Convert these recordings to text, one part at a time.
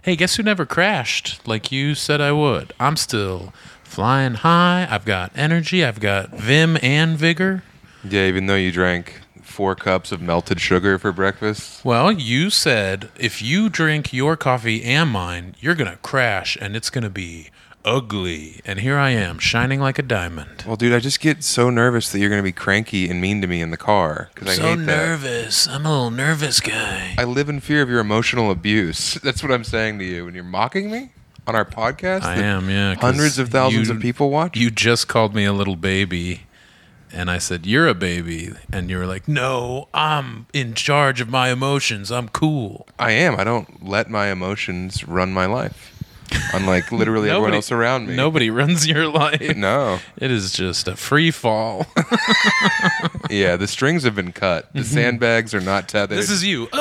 Hey, guess who never crashed like you said I would? I'm still flying high. I've got energy. I've got vim and vigor. Yeah, even though you drank 4 cups of melted sugar for breakfast. Well, you said if you drink your coffee and mine, you're going to crash and it's going to be ugly. And here I am, shining like a diamond. Well, dude, I just get so nervous that you're going to be cranky and mean to me in the car. Because I hate that. Nervous. I'm a little nervous guy. I live in fear of your emotional abuse. That's what I'm saying to you. When you're mocking me on our podcast, I am, yeah. 'cause hundreds of thousands of people watch. You just called me a little baby. And I said, you're a baby. And you were like, no, I'm in charge of my emotions. I'm cool. I am. I don't let my emotions run my life. Unlike literally everyone else around me. Nobody runs your life. No. It is just a free fall. Yeah, the strings have been cut. The sandbags are not tethered. This is you.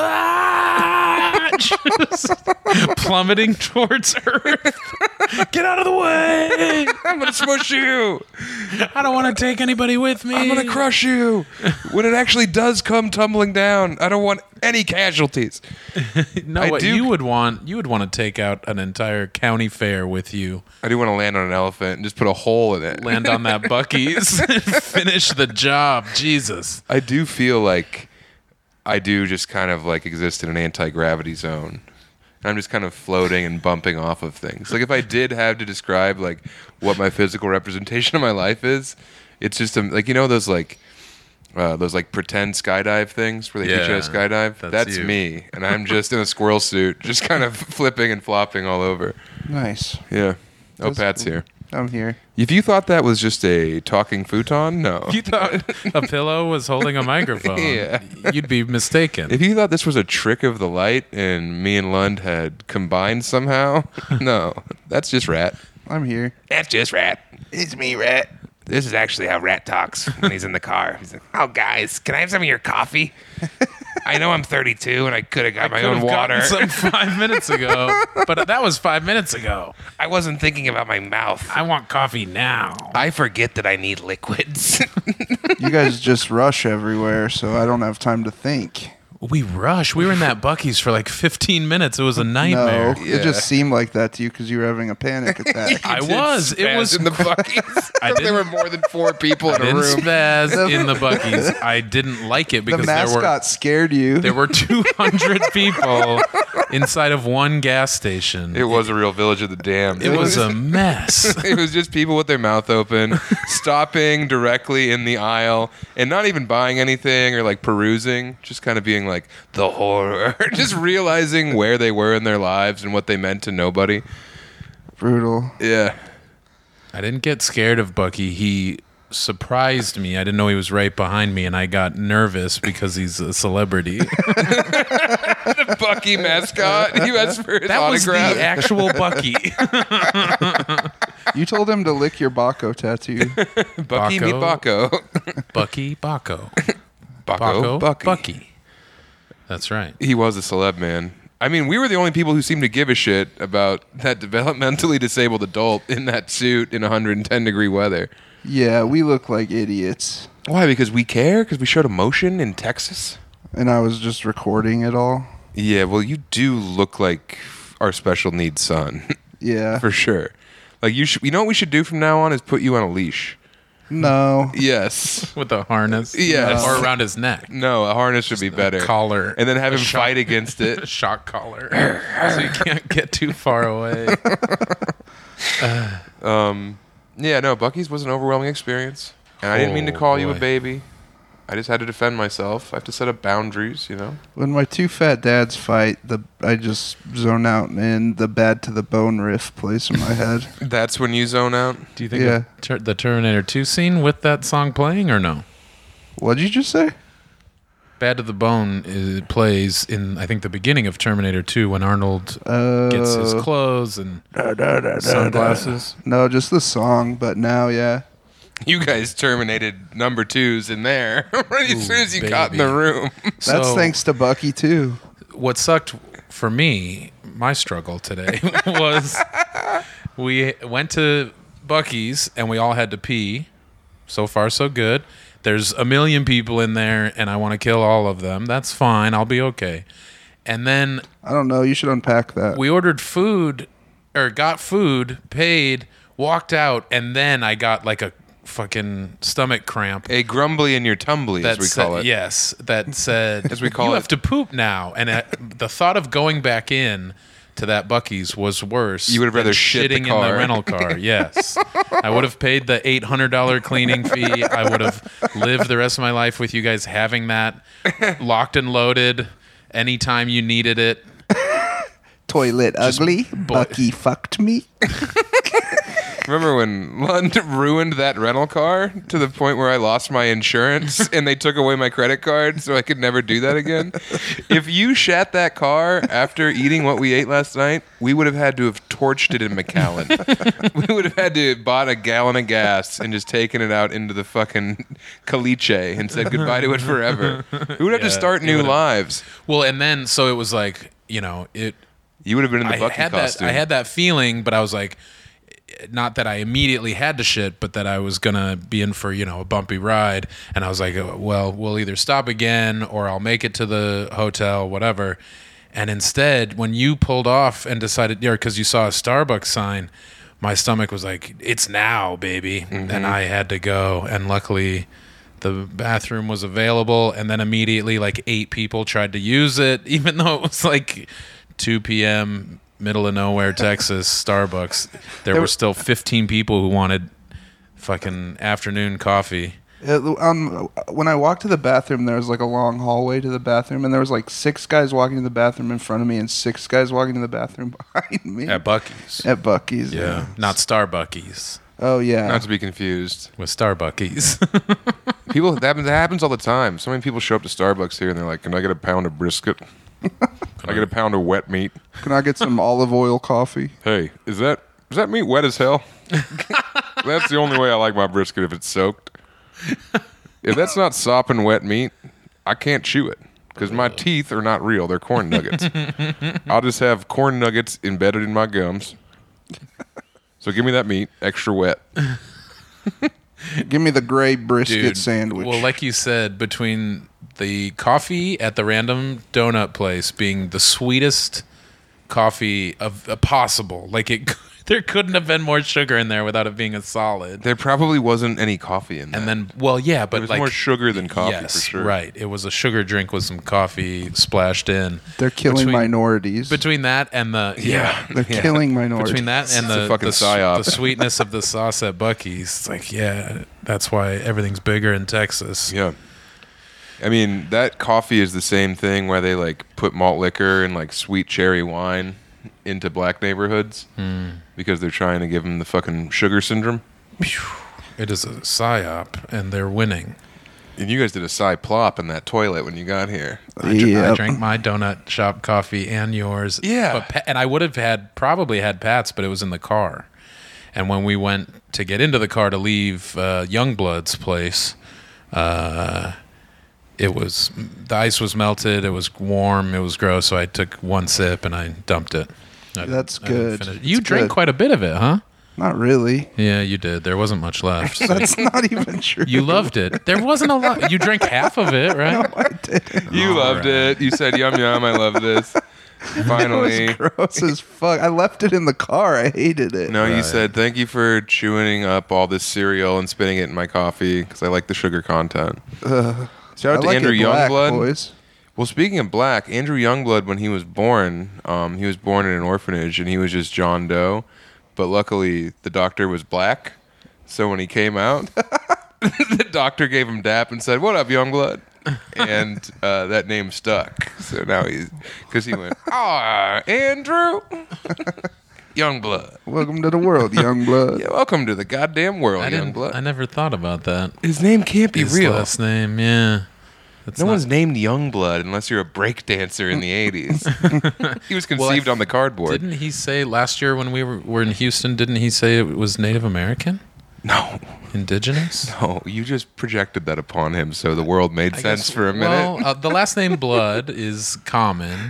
Just plummeting towards Earth. Get out of the way. I'm going to smush you. I don't want to take anybody with me. I'm going to crush you. When it actually does come tumbling down, I don't want any casualties. No, what you would want to take out an entire county fair with you. I do want to land on an elephant and just put a hole in it. Land on that Buc-ee's and finish the job. Jesus. I do feel like I do just kind of like exist in an anti-gravity zone. And I'm just kind of floating and bumping off of things. Like if I did have to describe like what my physical representation of my life is, it's just like, you know, those pretend skydive things where they teach you how to skydive. That's me, and I'm just in a squirrel suit, just kind of flipping and flopping all over. Nice. Yeah. That's Pat's cool. here. I'm here. If you thought that was just a talking futon, no. You thought a pillow was holding a microphone. Yeah. You'd be mistaken. If you thought this was a trick of the light and me and Lund had combined somehow, no. That's just Rat. I'm here. That's just Rat. It's me, Rat. This is actually how Rat talks when he's in the car. He's like, oh, guys, can I have some of your coffee? I know I'm 32 and I could have got my own water. Some 5 minutes ago, but that was 5 minutes ago. I wasn't thinking about my mouth. I want coffee now. I forget that I need liquids. You guys just rush everywhere, so I don't have time to think. We rushed. We were in that Buc-ee's for like 15 minutes. It was a nightmare. No, it just seemed like that to you because you were having a panic attack. I was. It was in the Buc-ee's. There were more than 4 people in a didn't room. spaz in the Buc-ee's. I didn't like it because the mascot scared you. there were 200 people inside of one gas station. It was a real Village of the Damned. It was a mess. It was just people with their mouth open, stopping directly in the aisle, and not even buying anything or like perusing, just kind of being like, the horror. Just realizing where they were in their lives and what they meant to nobody. Brutal. Yeah. I didn't get scared of Bucky. He surprised me. I didn't know he was right behind me, and I got nervous because he's a celebrity. The Bucky mascot. You asked for his That was autograph. the actual Bucky. You told him to lick your Baco tattoo. Bucky meet Baco. Bucky Baco. Baco. Bucky. Bucky. That's right. He was a celeb, man. I mean, we were the only people who seemed to give a shit about that developmentally disabled adult in that suit in 110-degree weather. Yeah, we look like idiots. Why? Because we care? Because we showed emotion in Texas? And I was just recording it all. Yeah, well, you do look like our special needs son. Yeah. For sure. Like, you know what we should do from now on is put you on a leash. No. Yes. With a harness. Yes. Or around his neck. No, a harness would be better. Collar. And then have A him fight against A it. shock collar. So you can't get too far away. Yeah, no, Bucky's was an overwhelming experience. And I didn't mean to call you a boy. baby. I just had to defend myself. I have to set up boundaries, you know? When my two fat dads fight, I just zone out, and the Bad to the Bone riff plays in my head. That's when you zone out? Do you think Yeah. the Terminator 2 scene with that song playing or no? What'd you just say? Bad to the Bone plays in, I think, the beginning of Terminator 2 when Arnold gets his clothes and sunglasses. No, just the song, but now, yeah. You guys terminated number 2s in there right as soon as you got in baby. the room. That's So- thanks to Bucky, too. What sucked for me, my struggle today, was we went to Buc-ee's and we all had to pee. So far, so good. There's a million people in there and I want to kill all of them. That's fine. I'll be okay. And then I don't know. You should unpack that. we ordered food, or got food, paid, walked out, and then I got like a fucking stomach cramp. A grumbly in your tumbly, as we call it. Yes, that said, As we call you it. have to poop now. And the thought of going back in to that Buc-ee's was worse. You would have rather than shit the shitting in car. the rental car. Yes, I would have paid the $800 cleaning fee. I would have lived the rest of my life with you guys having that locked and loaded anytime you needed it. Toilet ugly. Bucky fucked me. Remember when Lund ruined that rental car to the point where I lost my insurance and they took away my credit card so I could never do that again? If you shat that car after eating what we ate last night, we would have had to have torched it in McAllen. We would have had to have bought a gallon of gas and just taken it out into the fucking caliche and said goodbye to it forever. We would have to start new lives. Well, and then so it was like, you know, it. You would have been in the I Bucky had costume. that. I had that feeling, but I was like, not that I immediately had to shit, but that I was gonna be in for, you know, a bumpy ride. And I was like, well, we'll either stop again or I'll make it to the hotel, whatever. And instead, when you pulled off and decided, because you saw a Starbucks sign, my stomach was like, it's now, baby. And I had to go. And luckily, the bathroom was available. And then immediately, like 8 people tried to use it, even though it was like 2 p.m., middle of nowhere, Texas, Starbucks. There were still 15 people who wanted fucking afternoon coffee. When I walked to the bathroom, there was like a long hallway to the bathroom, and there was like 6 guys walking to the bathroom in front of me and 6 guys walking to the bathroom behind me. At Buc-ee's. At Buc-ee's. Yeah. Not Starbuckies. Oh, yeah. Not to be confused. With Starbuckies. People, that happens all the time. So many people show up to Starbucks here and they're like, can I get a pound of brisket? Can I get a pound of wet meat? Can I get some olive oil coffee? Hey, is that meat wet as hell? That's the only way I like my brisket, if it's soaked. If that's not sopping wet meat, I can't chew it because my teeth are not real. They're corn nuggets. I'll just have corn nuggets embedded in my gums. So give me that meat, extra wet. Give me the gray brisket Dude, sandwich. well, like you said, between the coffee at the random donut place being the sweetest coffee of possible, like there couldn't have been more sugar in there without it being a solid. There probably wasn't any coffee in that. And then, well, yeah, but there was like more sugar than coffee yes, for sure. right. It was a sugar drink with some coffee splashed in. They're killing minorities. Between that and the They're killing minorities. between that and It's a fucking the psyop. sweetness of the sauce at Buc-ee's, it's like, yeah, that's why everything's bigger in Texas. Yeah. I mean, that coffee is the same thing where they like put malt liquor and like sweet cherry wine into black neighborhoods because they're trying to give them the fucking sugar syndrome. It is a psyop, and they're winning. And you guys did a side plop in that toilet when you got here. I drank my donut shop coffee and yours. Yeah. And I would have probably had Pat's, but it was in the car. And when we went to get into the car to leave Youngblood's place, it was, the ice was melted. It was warm. It was gross. So I took one sip and I dumped it. That's I didn't good. finish it. That's You drank good. quite a bit of it, huh? Not really. Yeah, you did. There wasn't much left. so- That's not even true. You loved it. There wasn't a lot. You drank half of it, right? No, I didn't. You loved it. You said, yum, yum, I love this. Finally. It was gross as fuck. I left it in the car. I hated it. No, you Right. said, thank you for chewing up all this cereal and spitting it in my coffee because I like the sugar content. Shout I out to like Andrew it black, Youngblood. boys. Well, speaking of black, Andrew Youngblood, when he was born in an orphanage and he was just John Doe. But luckily, the doctor was black. So when he came out, the doctor gave him dap and said, "What up, Youngblood?" And that name stuck. So now because he went, Andrew Youngblood. Welcome to the world, young blood. Yeah, welcome to the goddamn world, I Youngblood. never thought about that. His name can't be His real. last name, yeah. That's No not- one's named Youngblood unless you're a breakdancer in the 80s. He was conceived on the cardboard. Didn't he say last year when we were in Houston, didn't he say it was Native American? No. Indigenous? Oh, you just projected that upon him so the world made sense for a minute. Well, the last name Blood is common.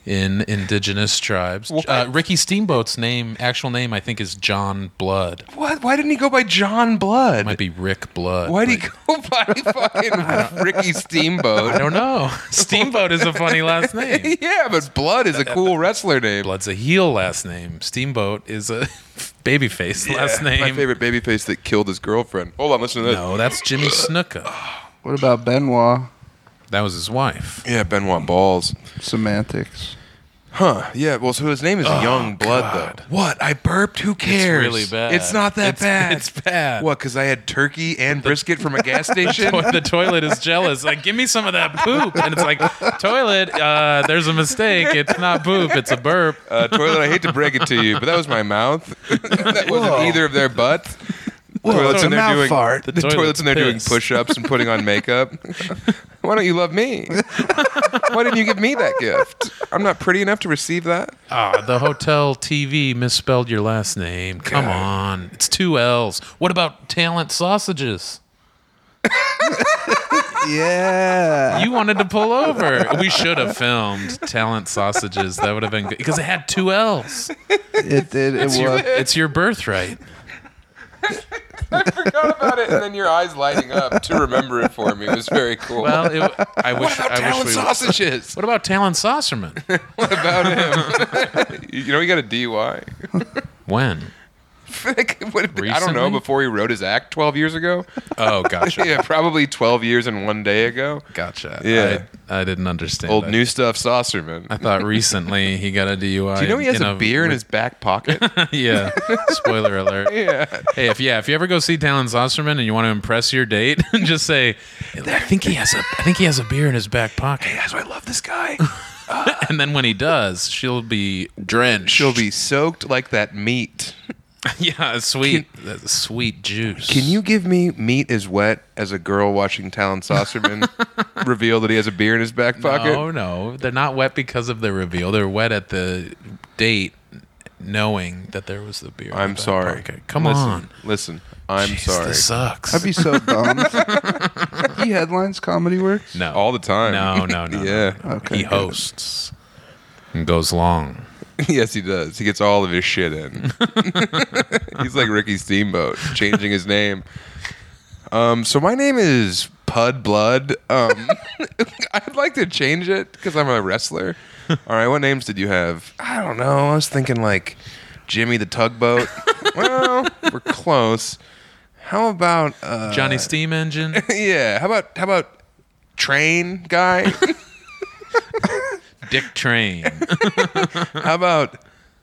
in indigenous tribes. Ricky Steamboat's actual name, I think, is John Blood. What? Why didn't he go by John Blood? It might be Rick Blood. Why'd he go by fucking Ricky Steamboat? I don't know. Steamboat is a funny last name. Yeah, but Blood is a cool wrestler name. Blood's a heel last name. Steamboat is a babyface last name. My favorite babyface that killed his girlfriend. Hold on, listen to this. No, that's Jimmy Snuka. What about Benoit? That was his wife. Yeah, Benoit Balls. Semantics. Huh. Yeah, well, so his name is Young Blood, God. though. What? I burped? Who cares? It's really bad. It's not that bad. It's bad. What, because I had turkey and brisket from a gas station? The toilet is jealous. Like, give me some of that poop. And it's like, toilet, there's a mistake. It's not poop. It's a burp. Toilet, I hate to break it to you, but that was my mouth. That wasn't either of their butts. Toilets in there doing fart. The toilets in there doing piss. push-ups and putting on makeup. Why don't you love me? Why didn't you give me that gift? I'm not pretty enough to receive that. The hotel TV misspelled your last name. Come on. It's 2 L's. What about Talent Sausages? Yeah. You wanted to pull over. We should have filmed Talent Sausages. That would have been good. Because it had 2 L's. It did. It was. It's your birthright. I forgot about it, and then your eyes lighting up to remember it for me. It was very cool. Well, I wish. what about Talent Sausages? What about Talent Saucerman? What about him? You know he got a DUI. When? I don't know, Recently? before he wrote his act 12 years ago. Oh, gotcha. Yeah, probably 12 years and 1 day ago. Gotcha. Yeah. I didn't understand. Old that. New Stuff Saucerman. I thought recently he got a DUI. Do you know he has a beer in his back pocket? Yeah. Spoiler alert. Yeah. Hey, if you ever go see Talon Saucerman and you want to impress your date, just say, I think he has a beer in his back pocket. Hey, that's why I love this guy. And then when he does, she'll be drenched. She'll be soaked like that meat. yeah, sweet juice. Can you give me meat as wet as a girl watching Talon Saucerman reveal that he has a beer in his back pocket? No, they're not wet because of the reveal. They're wet at the date, knowing that there was the beer. in I'm the back sorry. pocket. Come Listen, on. Listen, I'm Jeez, sorry. This sucks. I'd be so bummed. He headlines Comedy Works. no, All the time. No. Yeah. Okay. He good. hosts and goes long. Yes, he does. He gets all of his shit in. He's like Ricky Steamboat, changing his name. So my name is Pud Blood. I'd like to change it because I'm a wrestler. All right, what names did you have? I don't know. I was thinking like Jimmy the Tugboat. Well, we're close. How about Johnny Steam Engine. Yeah. How about Train Guy? Dick Train. How about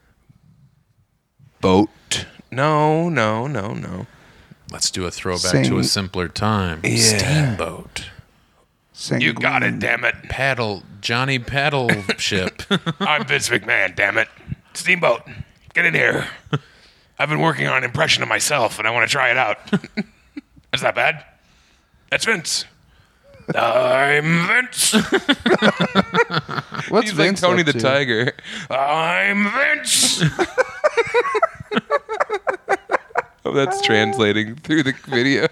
Boat? No. Let's do a throwback Sing. to a simpler time. Yeah. Steamboat. You got it, damn it. Johnny Paddle Ship. I'm Vince McMahon, damn it. Steamboat, get in here. I've been working on an impression of myself, and I want to try it out. That's not bad. That's Vince. I'm Vince. What's He's Vince like Tony up the to? Tiger. I'm Vince. Oh, that's translating through the video.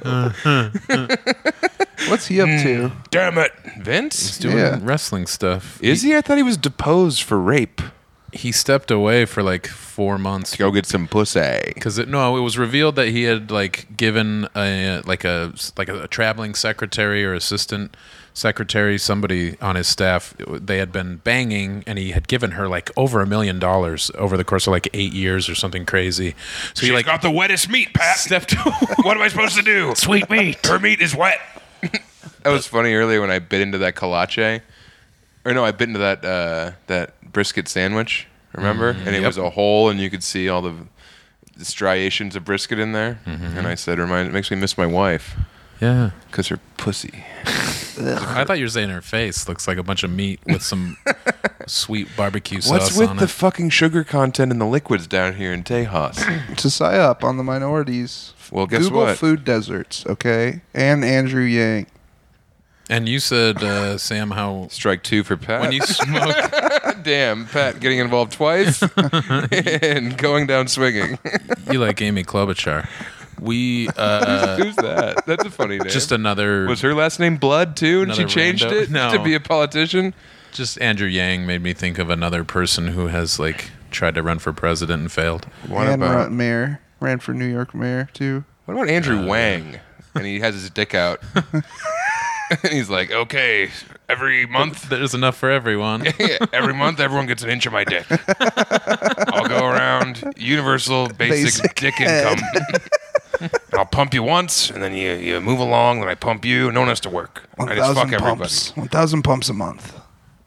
What's he up to? Damn it. Vince? He's doing Yeah. wrestling stuff. Is he? I thought he was deposed for rape. He stepped away for like 4 months. Go get some pussy. Because it was revealed that he had like given a traveling secretary or assistant secretary, somebody on his staff, they had been banging, and he had given her like over $1 million over the course of like 8 years or something crazy. So he like got the wettest meat, Pat. stepped. What am I supposed to do? Sweet meat. Her meat is wet. That was funny earlier when I bit into that kolache. Or no, I bit into that brisket sandwich, remember? And it was a hole, and you could see all the striations of brisket in there. And I said, it makes me miss my wife. Yeah. Because her pussy. I thought you were saying her face looks like a bunch of meat with some sweet barbecue sauce What's with on the it. fucking sugar content in the liquids down here in Tejas? It's a psyop on the minorities. Well, guess Google what? food deserts, okay? And Andrew Yang. And you said, Sam, how Strike 2 for Pat. when you smoke, Damn, Pat getting involved twice and going down swinging. you like Amy Klobuchar. We Who's that? That's a funny name. just another. Was her last name Blood too, and she Another changed rando? it No. to be a politician? Just Andrew Yang made me think of another person who has like tried to run for president and failed. What and about mayor. Ran for New York mayor, too. what about Andrew Wang? And he has his dick out. And he's like, okay, every month, There's enough for everyone. every month, everyone gets an inch of my dick. I'll go around universal basic dick head. income. I'll pump you once, and then you move along, then I pump you. No one has to work. I just fuck 1,000 everybody. pumps. 1,000 pumps a month.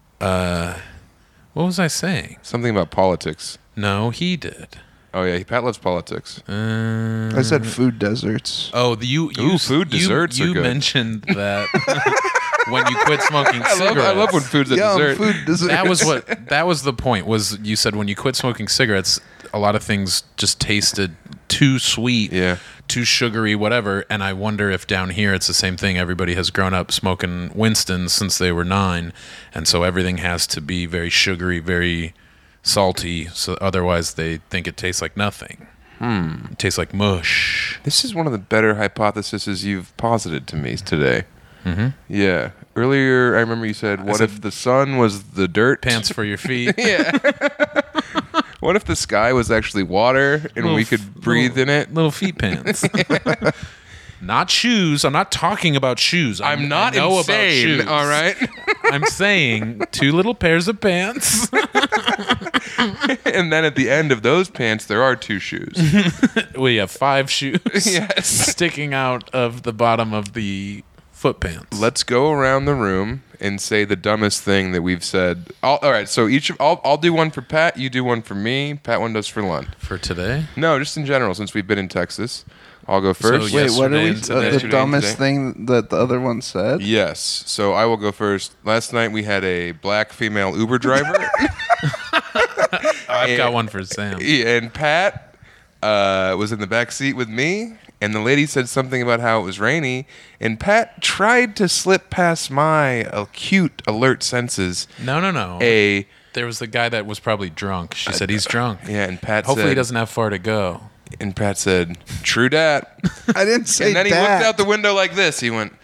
What was I saying? Something about politics. No, he did. Oh yeah, Pat loves politics. I said food deserts. Oh, food desserts are You good. mentioned that when you quit smoking cigarettes. I love when food's a Yum, dessert. food desserts. That was the point. Was you said when you quit smoking cigarettes, a lot of things just tasted too sweet, Yeah. too sugary, whatever. And I wonder if down here it's the same thing. Everybody has grown up smoking Winston since they were 9, and so everything has to be very sugary, very salty. So otherwise, they think it tastes like nothing. It tastes like mush. This is one of the better hypotheses you've posited to me today. Mm-hmm. Yeah. Earlier, I remember you said, "What said- if the sun was the dirt?" Pants for your feet. Yeah. What if the sky was actually water and we could breathe in it? Little feet pants. Not shoes. I'm not talking about shoes. I'm not I know insane. about shoes. All right. I'm saying 2 little pairs of pants. And then at the end of those pants, there are 2 shoes. We have 5 shoes Yes. sticking out of the bottom of the foot pants. Let's go around the room and say the dumbest thing that we've said. All right. So I'll do one for Pat. You do one for me. Pat one does for Lund. For today? No, just in general. Since we've been in Texas, I'll go first. So, Wait, what are yesterday we? and today. The Yesterday and dumbest today. thing that the other one said? Yes. So I will go first. Last night we had a black female Uber driver. I've got one for Sam. And Pat was in the back seat with me, and the lady said something about how it was rainy, and Pat tried to slip past my acute, alert senses. No. There was the guy that was probably drunk. She said he's drunk. Yeah, and Pat Hopefully said, he doesn't have far to go. And Pat said, "True dat." I didn't say And then he that. looked out the window like this. He went.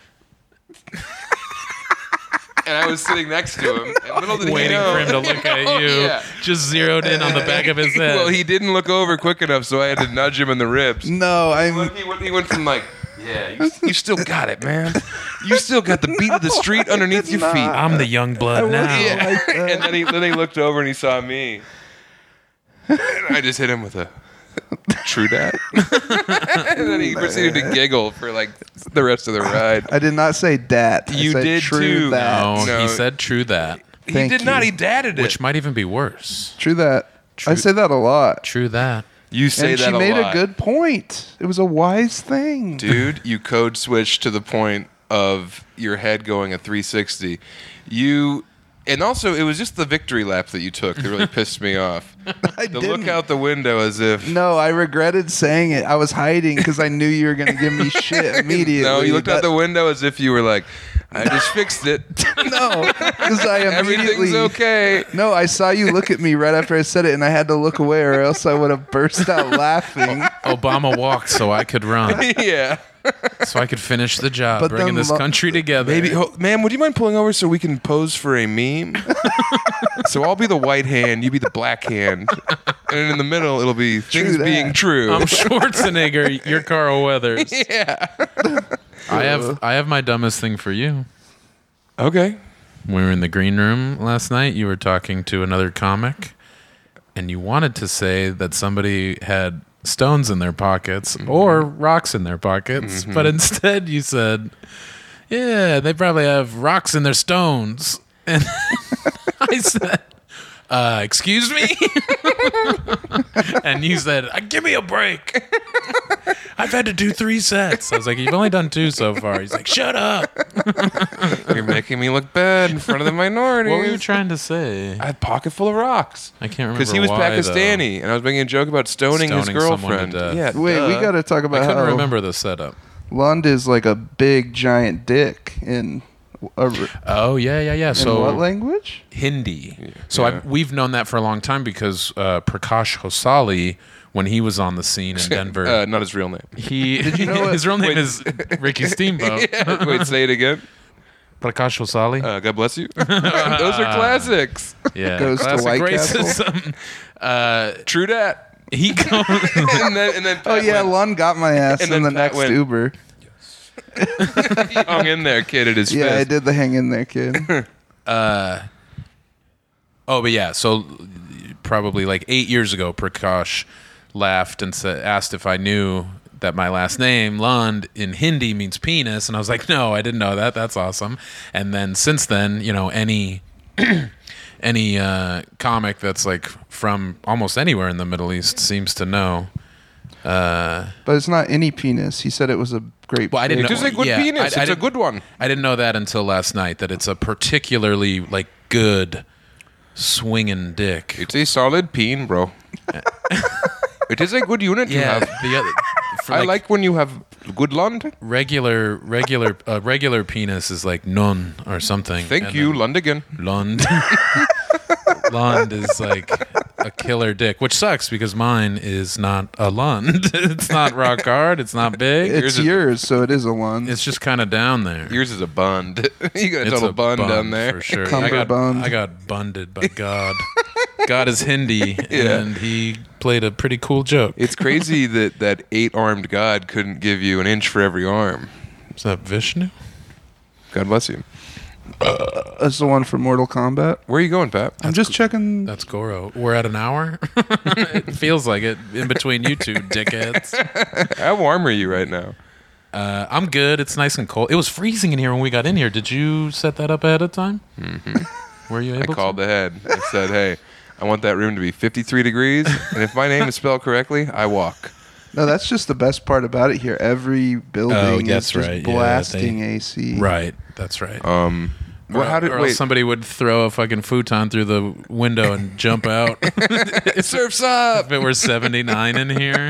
And I was sitting next to him. And little did he Waiting know- for him to look at you. Yeah. Just zeroed in on the back of his head. Well, he didn't look over quick enough, so I had to nudge him in the ribs. No, He went from like, yeah, you still got it, man. You still got the beat of the street underneath your feet. I'm the young blood now. Yeah. like that. And then he looked over and he saw me. And I just hit him with a true dat. And then he proceeded to giggle for like the rest of the ride. I did not say dat. I You said did true too. That. No, No. he said true that. He Thank did not. you. He dadded it. Which might even be worse. True that. I say that a lot. True that. You say And that she a made lot. a good point. It was a wise thing. Dude, you code switched to the point of your head going a 360. And also, it was just the victory lap that you took that really pissed me off. I The didn't. look out the window as if... No, I regretted saying it. I was hiding because I knew you were going to give me shit immediately. No, you looked out the That- window as if you were like, I just fixed it. No, because I immediately. Everything's okay. No, I saw you look at me right after I said it, and I had to look away, or else I would have burst out laughing. Obama walked so I could run, Yeah. so I could finish the job, But bringing then this country together. Maybe, ma'am, would you mind pulling over so we can pose for a meme? So I'll be the white hand, you be the black hand, and in the middle it'll be things that. being true. I'm Schwarzenegger. You're Carl Weathers. Yeah. I have my dumbest thing for you. Okay. We were in the green room last night. You were talking to another comic, and you wanted to say that somebody had stones in their pockets or rocks in their pockets, but instead you said, "Yeah, they probably have rocks in their stones." And I said, "Excuse me?" And you said, "Give me a break. I've had to do 3 sets." I was like, "You've only done 2 so far." He's like, "Shut up." You're making me look bad in front of the minorities. What were you trying to say? I had a pocket full of rocks. I can't remember Because he was why, Pakistani, and I was making a joke about stoning his Stoning someone to girlfriend. death. Yeah, Wait, we duh. got to talk though. about I couldn't how remember the setup. Lund is like a big giant dick in Oh yeah. in So what language? Hindi. So Yeah. we've known that for a long time because Prakash Hosali, when he was on the scene in Denver, Not his real name. he you know what- his real name Wait. is Ricky Steamboat. Wait, say it again. Prakash Vasali. God bless you. Those are classics. Yeah, Goes to classic White racism. True dat. He goes. and then Oh Pat yeah, went, Lund got my ass And in the then Pat next went- Uber. he hung in there, kid, at his Yeah, I fist. did the hang in there, kid. Oh, but yeah. So probably like 8 years ago, Prakash laughed and asked if I knew that my last name Lund in Hindi means penis, and I was like, no, I didn't know that. That's awesome. And then since then, you know, any comic that's like from almost anywhere in the Middle East seems to know. But it's not any penis. He said it was a great. Well, I didn't know. Just a good yeah, penis. I It's a didn't- good one. I didn't know that until last night. That it's a particularly like good swinging dick. It's a solid peen, bro. It is a good unit you Yeah, have. the other. For I like when you have good Lund. regular penis is like nun or something. Thank and you, then Lundigan. Lund. Lund is like a killer dick, which sucks because mine is not a Lund. It's not rock hard. It's not big. It's yours, so it is a Lund. It's just kind of down there. Yours is a bund. You got a It's total a bun bun down there. for sure. Cummerbund. I got bunded by God. God is Hindi, Yeah. and he played a pretty cool joke. It's crazy that 8-armed God couldn't give you an inch for every arm. Is that Vishnu? God bless you. That's the one for Mortal Kombat. Where are you going, Pat? I'm just checking. That's Goro. We're at an hour. It feels like it in between you two dickheads. How warm are you right now? I'm good. It's nice and cold. It was freezing in here when we got in here. Did you set that up ahead of time? Mm-hmm. Were you I able called to? ahead. I said, hey, I want that room to be 53 degrees, and if my name is spelled correctly, I walk. No, that's just the best part about it here. Every building that's is just right. Yeah, blasting AC. Right. That's right. Well, how did or else wait? somebody would throw a fucking futon through the window and jump out. Surf's up. If it were 79 in here,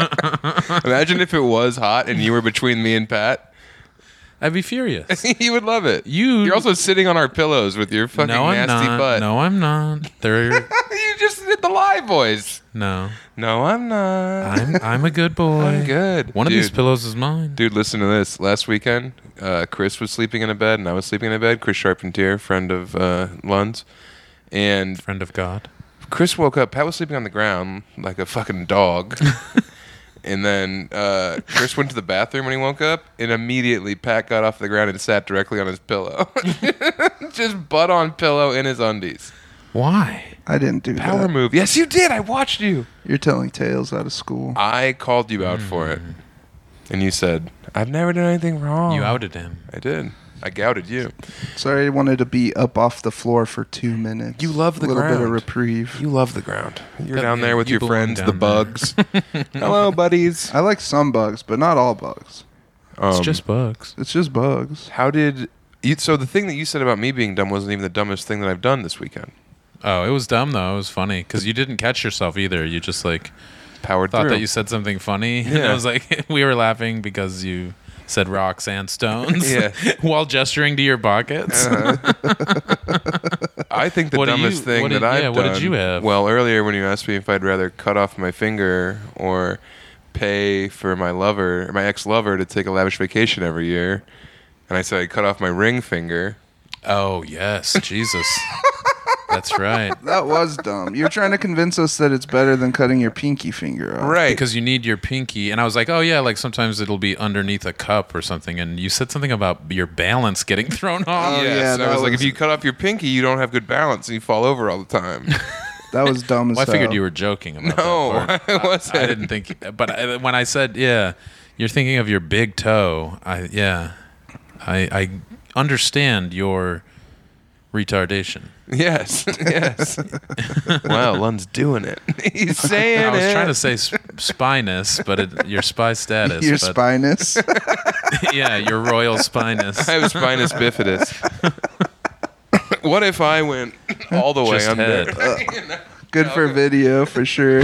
Imagine if it was hot and you were between me and Pat. I'd be furious. You would love it. You're also sitting on our pillows with your fucking No, I'm nasty not. butt. No, I'm not. They're You just did the live voice. no. No, I'm not. I'm a good boy. I'm good. One of these Dude. pillows is mine. Dude, listen to this. Last weekend, Chris was sleeping in a bed and I was sleeping in a bed. Chris Charpentier, friend of Lund's. And Friend of God. Chris woke up. Pat was sleeping on the ground like a fucking dog. And then Chris went to the bathroom when he woke up, and immediately Pat got off the ground and sat directly on his pillow. Just butt on pillow in his undies. Why? I didn't do Power that. move. Yes, you did. I watched you. You're telling tales out of school. I called you out for it. And you said, I've never done anything wrong. You outed him. I did. I gouted you. Sorry, I wanted to be up off the floor for 2 minutes. You love the A little bit of ground. reprieve. You love the ground. You're That- down there with you your belong friends, down the there. bugs. Hello, buddies. I like some bugs, but not all bugs. It's just bugs. It's just bugs. How did you? So the thing that you said about me being dumb wasn't even the dumbest thing that I've done this weekend. Oh, it was dumb though. It was funny because you didn't catch yourself either. You just like Powered thought through. that you said something funny, and Yeah. I was like, we were laughing because you said rocks and stones, Yeah. while gesturing to your pockets. I think the What do dumbest you- thing what that did- I've yeah, done. what did you have? Well, earlier when you asked me if I'd rather cut off my finger or pay for my lover, my ex-lover, to take a lavish vacation every year, and I said I'd cut off my ring finger. Oh yes, Jesus, that's right. That was dumb. You're trying to convince us that it's better than cutting your pinky finger off. Right. Because you need your pinky, and I was like, oh yeah, like sometimes it'll be underneath a cup or something, and you said something about your balance getting thrown off. Oh, yes, yeah, and I that was like, if was- you cut off your pinky, you don't have good balance and you fall over all the time. That was dumb as Well, I figured hell. you were joking about No, that part. I wasn't. I didn't think, but when I said, yeah, you're thinking of your big toe. I understand your retardation. Yes, yes. Wow, Lund's doing it. He's saying I was it. trying to say spinous, but your spy status. Your but spinous. yeah, your royal spinous. I have spinous bifidus. What if I went all the way Just under? head. Good for video, for sure.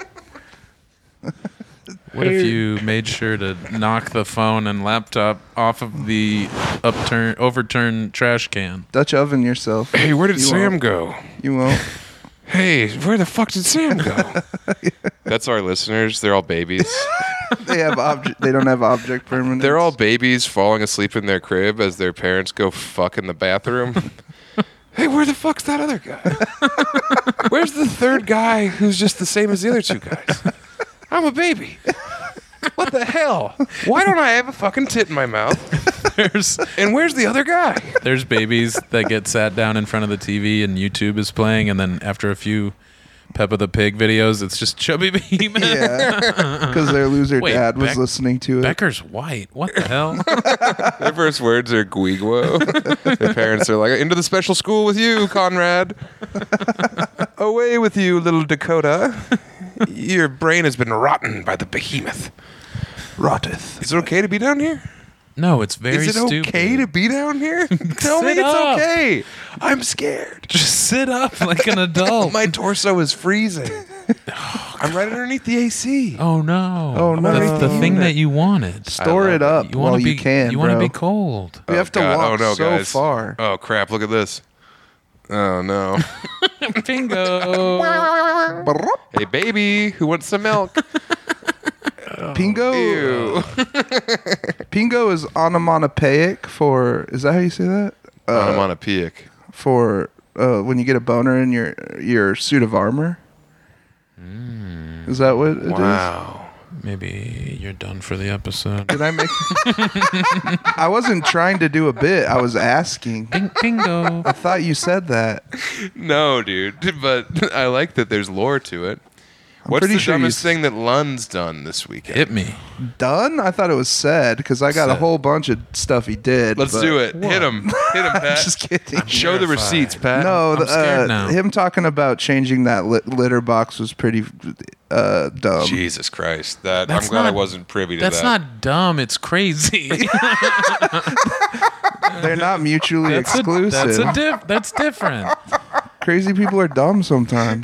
What if you made sure to knock the phone and laptop off of the overturned trash can? Dutch oven yourself. Hey, where did You Sam won't. go? You won't. Hey, where the fuck did Sam go? That's our listeners. They're all babies. They don't have object permanence. They're all babies falling asleep in their crib as their parents go fuck in the bathroom. Hey, where the fuck's that other guy? Where's the third guy who's just the same as the other two guys? I'm a baby. What the hell? Why don't I have a fucking tit in my mouth? And where's the other guy? There's babies that get sat down in front of the TV and YouTube is playing, and then after a few Peppa the Pig videos, it's just Chubby Behemoth. Yeah, because their loser Wait, dad was listening to it. Becker's white. What the hell? Their first words are Guiguo. Their parents are like, into the special school with you, Conrad. Away with you, little Dakota. Your brain has been rotten by the behemoth. Rotteth. Is it okay to be down here? No, it's very Is it stupid. okay to be down here? Tell me Sit it's up. okay. I'm scared. Just sit up like an adult. My torso is freezing. I'm right underneath the AC. Oh no! Oh, no. That's the thing that you wanted. Store it up You while want to you be. can, You want to bro. be cold. We have to God. walk Oh, no, so guys. far. Oh, crap. Look at this. Oh, no. Bingo. Hey, baby, who wants some milk? Pingo. Ew. Pingo is onomatopoeic for. Is that how you say that? Onomatopoeic. For when you get a boner in your suit of armor. Is that what it is? Wow. Maybe you're done for the episode. Did I make? I wasn't trying to do a bit. I was asking. Bingo. I thought you said that. No, dude. But I like that there's lore to it. What's pretty the sure dumbest you- thing that Lund's done this weekend? Hit me. Done? I thought it was said because I got a Said. whole bunch of stuff he did. Let's but- do it. Hit him. Hit him, Pat. Just kidding. Show the terrified. receipts, Pat. No, I'm scared now. him talking about changing that litter box was pretty dumb. Jesus Christ. That That's I'm glad I not- wasn't privy to That's that. not dumb. It's crazy. They're not mutually exclusive. That's different. Crazy people are dumb sometimes.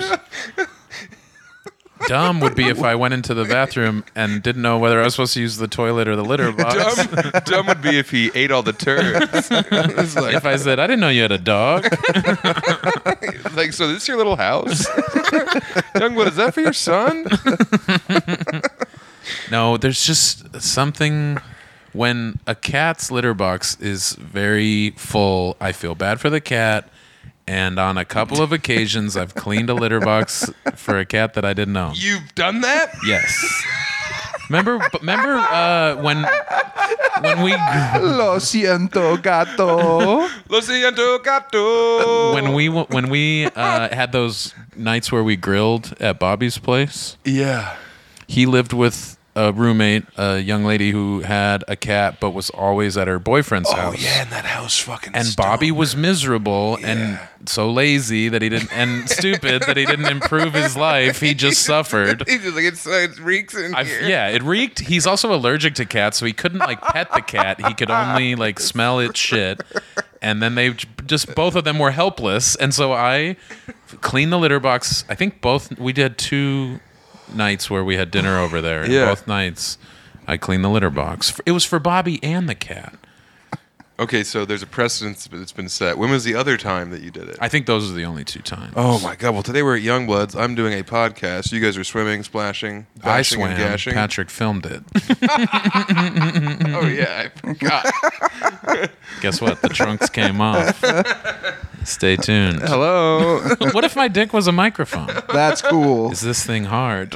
Dumb would be if I went into the bathroom and didn't know whether I was supposed to use the toilet or the litter box. Dumb would be if he ate all the turds. It's like, If I said, I didn't know you had a dog. like, so this is your little house? Youngblood, is that for your son? No, there's just something when a cat's litter box is very full, I feel bad for the cat. And on a couple of occasions, I've cleaned a litter box for a cat that I didn't own. You've done that? Yes. Remember when we Lo siento, gato. Lo siento, gato. when we had those nights where we grilled at Bobby's place? Yeah. He lived with a roommate, a young lady who had a cat but was always at her boyfriend's house. Oh, yeah, and that house fucking And stunk. Bobby was miserable and so lazy that he didn't, and stupid that he didn't improve his life. He just suffered. He's just like, it reeks in here. Yeah, it reeked. He's also allergic to cats, so he couldn't like pet the cat. He could only like smell its shit. And then they just, both of them were helpless. And so I cleaned the litter box. I think we did 2 nights where we had dinner over there. And Yeah. both nights I cleaned the litter box. It was for Bobby and the cat. Okay, so there's a precedent that's been set. When was the other time that you did it? I think those are the only 2 times. Oh my God! Well, today we're at Youngbloods. I'm doing a podcast. You guys are swimming, splashing, I bashing, swam. and gashing. Patrick filmed it. Oh yeah, I forgot. Guess what? The trunks came off. Stay tuned. Hello. What if my dick was a microphone? That's cool. Is this thing hard?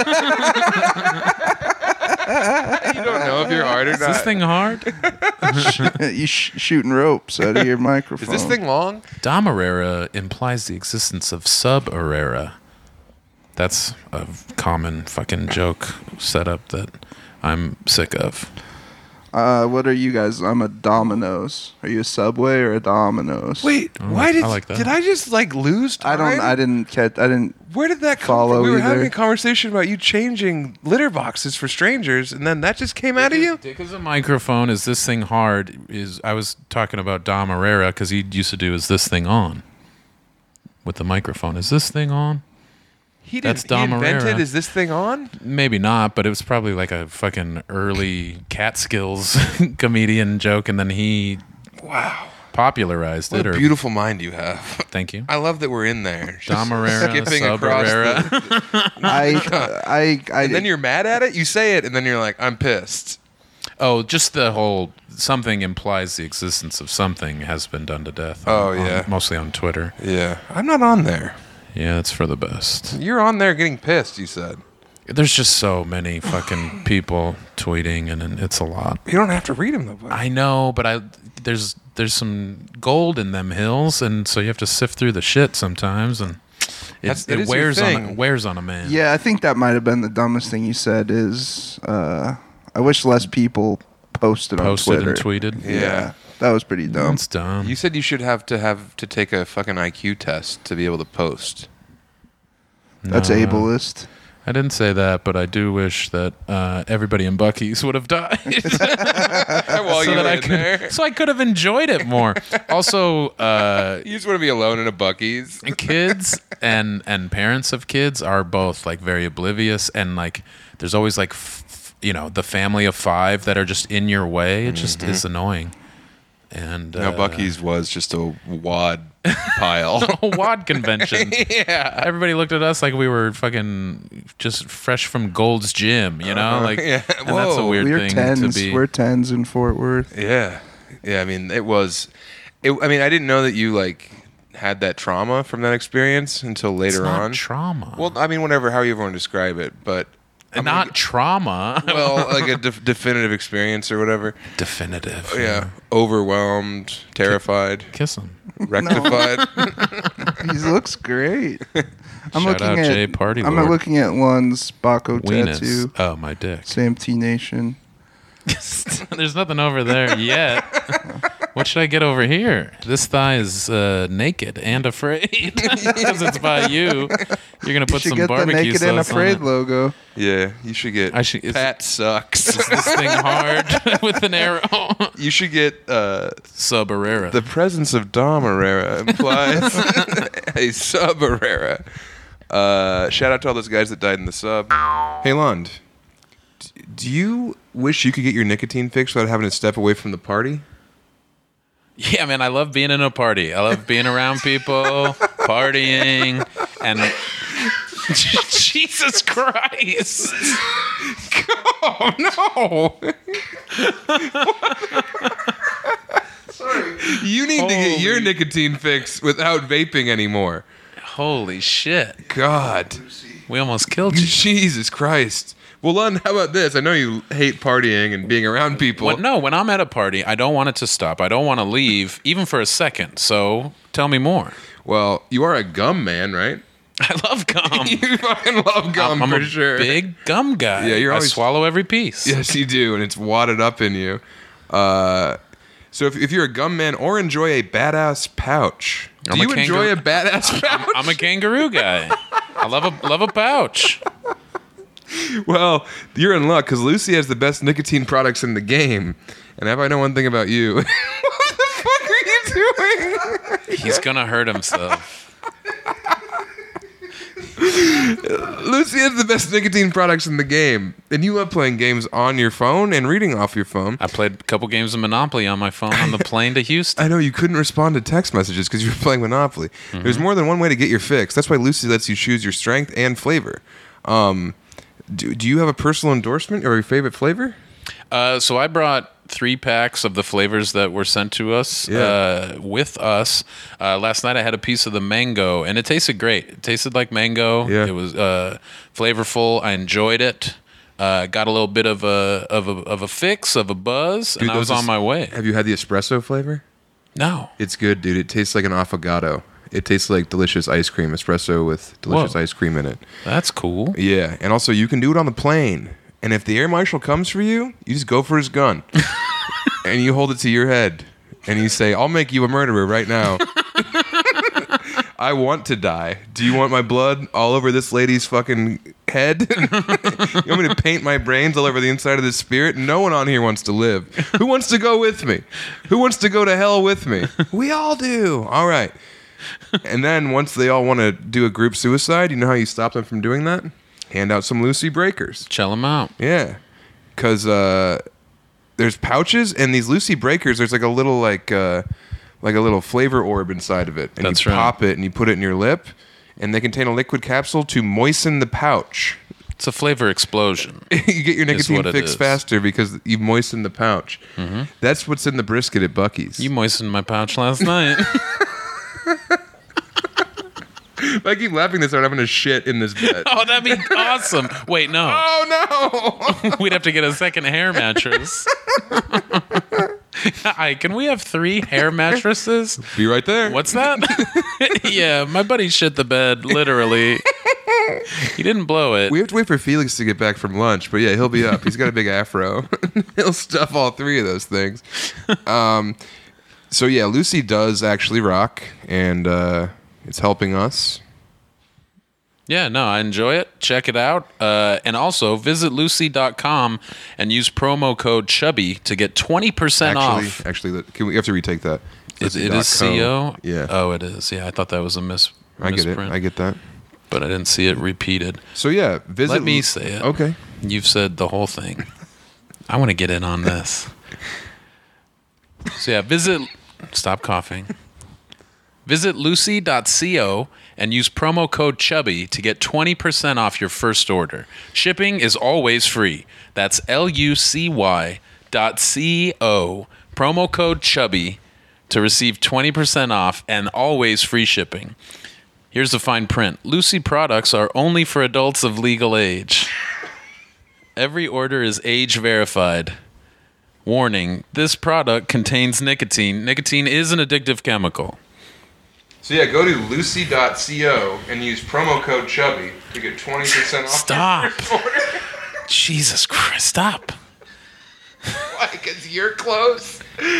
You don't know if you're hard or Is this not. thing hard? You shooting ropes out of your Is microphone. this thing long? Domarera implies the existence of subarera. That's a common fucking joke setup that I'm sick of. What are you guys? I'm a Domino's. Are you a Subway or a Domino's? Wait, why I did like that. did I just like lose time? I didn't catch. I didn't. Where did that come follow from? We were either. having a conversation about you changing litter boxes for strangers, and then that just came out of you. Dick is a microphone. Is this thing hard? I was talking about Dom Herrera because he used to do "Is this thing on?" with the microphone. Is this thing on? He That's didn't. Dom He invented. Herrera. Is this thing on? Maybe not, but it was probably like a fucking early Catskills comedian joke, and then he Wow. popularized What it. a Or beautiful mind you have. thank you. I love that we're in there. Just Dom Herrera, skipping Sub across Herrera. I and then you're mad at it. You say it, and then you're like, I'm pissed. Oh, just the whole something implies the existence of something has been done to death. Oh, yeah. Mostly on Twitter. Yeah, I'm not on there. Yeah, it's for the best. You're on there getting pissed. You said There's just so many fucking people tweeting, and it's a lot. you don't have to read them though. Buddy. I know, but there's some gold in them hills, and so you have to sift through the shit sometimes, and That it is your wears thing. wears on a man. Yeah, I think that might have been the dumbest thing you said. Is I wish less people posted on Posted Twitter. and tweeted. Yeah. That was pretty dumb. That's dumb. You said you should have to take a fucking IQ test to be able to post. That's No, ableist. I didn't say that, but I do wish that everybody in Buc-ee's would have died. While so you that were I in could, there. so I could have enjoyed it more. Also, You just want to be alone in a Buc-ee's. kids and parents of kids are both like very oblivious, and like there's always like the family of 5 that are just in your way. It just is annoying. And No, Buc-ee's was just a wad pile. a WAD convention. Yeah. Everybody looked at us like we were fucking just fresh from Gold's Gym, like yeah. and that's a Whoa. weird We're thing tens. to be. We're tens in Fort Worth. Yeah. Yeah, I mean, I didn't know that you like had that trauma from that experience until It's later not on. trauma. Well, I mean, however you want to describe it, but not trauma. well, like a definitive experience or whatever. Definitive. Yeah, overwhelmed, terrified, Kiss him. rectified. He looks great. I'm Shout looking out at Jay Party I'm Lord. looking at Lun's Baco Weenus. tattoo. Oh, my dick. Same T Nation. There's nothing over there yet. What should I get over here? This thigh is naked and afraid because it's by you. You're gonna You put should some get the barbecue Naked and sauce on Afraid it. logo. Yeah, you should get. Pat sucks. Is this thing hard with an arrow? You should get. Sub Herrera. The presence of Dom Herrera implies a sub Herrera. Shout out to all those guys that died in the sub. Hey, Lund, do you wish you could get your nicotine fix without having to step away from the party? Yeah, man, I love being in a party. I love being around people, partying, and Jesus Christ. Oh, no. Sorry. You need to get your Holy- nicotine fix without vaping anymore. Holy shit. God. We almost killed you. Jesus Christ. Well, Lund, how about this? I know you hate partying and being around people. When I'm at a party, I don't want it to stop. I don't want to leave, even for a second. So tell me more. Well, you are a gum man, right? I love gum. You fucking love gum I'm for a sure. big gum guy. Yeah, you're I always- swallow every piece. Yes, you do, and it's wadded up in you. So if you're a gum man or enjoy a badass pouch, do I'm a you enjoy a badass pouch? I'm a kangaroo guy. I love a pouch. Well, you're in luck because Lucy has the best nicotine products in the game. And if I know one thing about you, what the fuck are you doing? He's gonna hurt himself. Lucy has the best nicotine products in the game, and you love playing games on your phone and reading off your phone. I played a couple games of Monopoly on my phone on the plane to Houston. I know you couldn't respond to text messages because you were playing Monopoly. There's more than one way to get your fix. That's why Lucy lets you choose your strength and flavor. Do you have a personal endorsement or your favorite flavor? So I brought 3 packs of the flavors that were sent to us with us. Last night I had a piece of the mango, and it tasted great. It tasted like mango. Yeah. It was flavorful. I enjoyed it. Got a little bit of a fix, of a buzz, and I was on my way. Have you had the espresso flavor? No. It's good, dude. It tastes like an affogato. It tastes like delicious ice cream, espresso with delicious Whoa. ice cream in it. That's cool. Yeah, and also you can do it on the plane. And if the air marshal comes for you, you just go for his gun. And you hold it to your head. And you say, I'll make you a murderer right now. I want to die. Do you want my blood all over this lady's fucking head? You want me to paint my brains all over the inside of this spirit? No one on here wants to live. Who wants to go with me? Who wants to go to hell with me? We all do. All right. And then once they all want to do a group suicide, you know how you stop them from doing that? Hand out some Lucy Breakers. Chill them out. Yeah. Because there's pouches, and these Lucy Breakers, there's like a little like like a little flavor orb inside of it, and That's you right. pop it and you put it in your lip, and they contain a liquid capsule to moisten the pouch. It's a flavor explosion. You get your nicotine what it fix is. faster because you moisten the pouch. That's what's in the brisket at Buc-ee's. You moistened my pouch last night. If I keep laughing this hard, I'm gonna shit in this bed. Oh, that'd be awesome. Wait, no. Oh no! We'd have to get a second hair mattress. Can we have 3 hair mattresses? Be right there. What's that? Yeah, my buddy shit the bed, literally. He didn't blow it. We have to wait for Felix to get back from lunch, but yeah, he'll be up. He's got a big afro. He'll stuff all 3 of those things. So yeah, Lucy does actually rock, and it's helping us. Yeah, no, I enjoy it. Check it out. And also, visit Lucy.com and use promo code CHUBBY to get 20% off. Actually, we have to retake that? It is CO? Yeah. Oh, it is. Yeah, I thought that was a I get it. misprint. I get that. But I didn't see it repeated. So yeah, visit. Let me say it. Okay. You've said the whole thing. I want to get in on this. So yeah, stop coughing. Visit lucy.co and use promo code CHUBBY to get 20% off your first order. Shipping is always free. That's lucy.co, promo code CHUBBY to receive 20% off and always free shipping. Here's the fine print. Lucy products are only for adults of legal age. Every order is age verified. Warning, this product contains nicotine. Nicotine is an addictive chemical. So yeah, go to lucy.co and use promo code CHUBBY to get 20% off. Stop. Jesus Christ, stop. Why? Because you're close.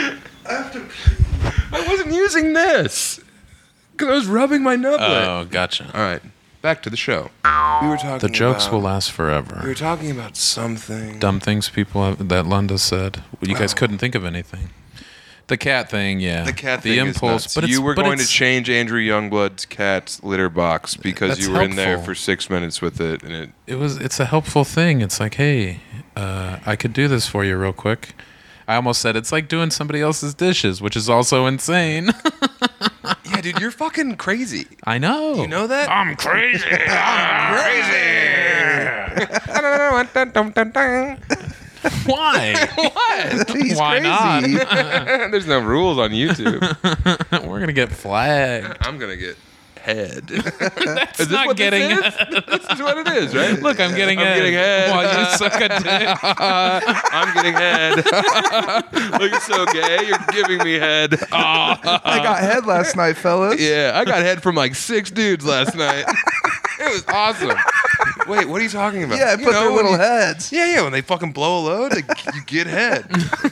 I wasn't using this. Because I was rubbing my nublet. Oh, gotcha. All right, back to the show. We were talking The jokes about, will last forever. We were talking about something. Dumb things people have, that Lunda said. You guys couldn't think of anything. The cat thing, yeah. The cat the thing impulse, is nuts. You were going to change Andrew Youngblood's cat's litter box because That's you were in there helpful. for 6 minutes with it, and It's a helpful thing. It's like, hey, I could do this for you real quick. I almost said it's like doing somebody else's dishes, which is also insane. yeah, dude, you're fucking crazy. I know. You know that? I'm crazy. Why? What? He's Why crazy. not? There's no rules on YouTube. We're gonna get flagged. I'm gonna get head. That's Is this not what getting. this is? This is what it is, right? Look, I'm getting I'm head. getting head. While you suck a dick. I'm getting head. Look, it's so gay. You're giving me head. I got head last night, fellas. Yeah, I got head from like 6 dudes last night. It was awesome. Wait, what are you talking about? Yeah, I You put know, their when little you- heads. Yeah, when they fucking blow a load, you get head.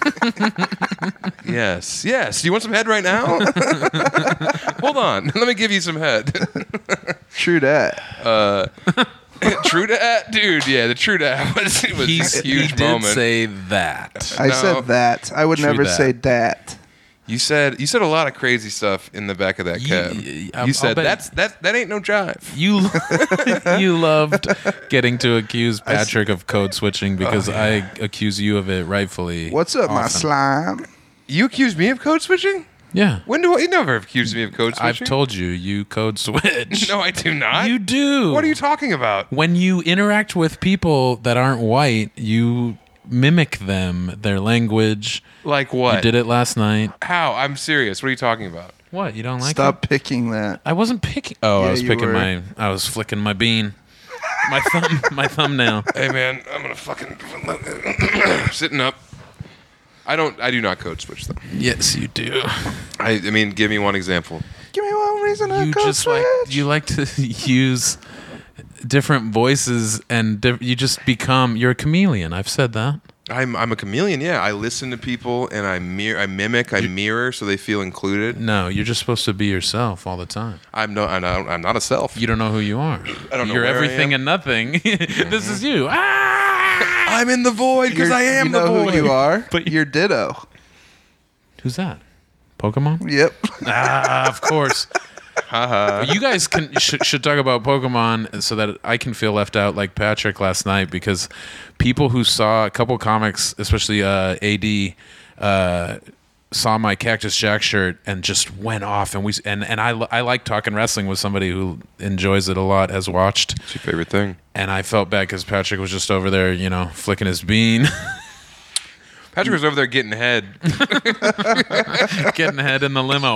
Yes. Do you want some head right now? Hold on. Let me give you some head. True that. True dat? Dude, yeah, the true dat was a He huge did moment. say that. I No. said that. I would True never that. say that. You said a lot of crazy stuff in the back of that cab. I'll You said bet- that ain't no jive. You loved getting to accuse Patrick of code switching because I accuse you of it rightfully. What's up, my often. slime? You accused me of code switching? Yeah. When do you never accused me of code switching? I've told you code switch. No, I do not. You do. What are you talking about? When you interact with people that aren't white, you mimic them, their language. Like what? You did it last night. How? I'm serious. What are you talking about? What? You don't like Stop it? picking that. I wasn't picking. Oh, Yeah, I was you picking were. I was flicking my bean. My thumbnail. Hey man, I'm gonna fucking sitting up. I do not code switch though. Yes, you do. I mean, give me one example. Give me one reason I You go just switch. you like to use different voices and you just become. You're a chameleon. I've said that. I'm a chameleon. Yeah, I listen to people and I mimic, I mirror, so they feel included. No, you're just supposed to be yourself all the time. I'm not a self. You don't know who you are. I don't know You're where I everything am. and nothing. This is you. Ah! I'm in the void because I am you know the who void. you are. But You're Ditto. Who's that? Pokemon? Yep. Ah, of course. Haha. You guys should talk about Pokemon so that I can feel left out like Patrick last night, because people who saw a couple comics, especially AD, saw my Cactus Jack shirt and just went off. And I like talking wrestling with somebody who enjoys it a lot, has watched. What's your favorite thing? And I felt bad because Patrick was just over there, flicking his bean. Patrick was over there getting head. Getting head in the limo.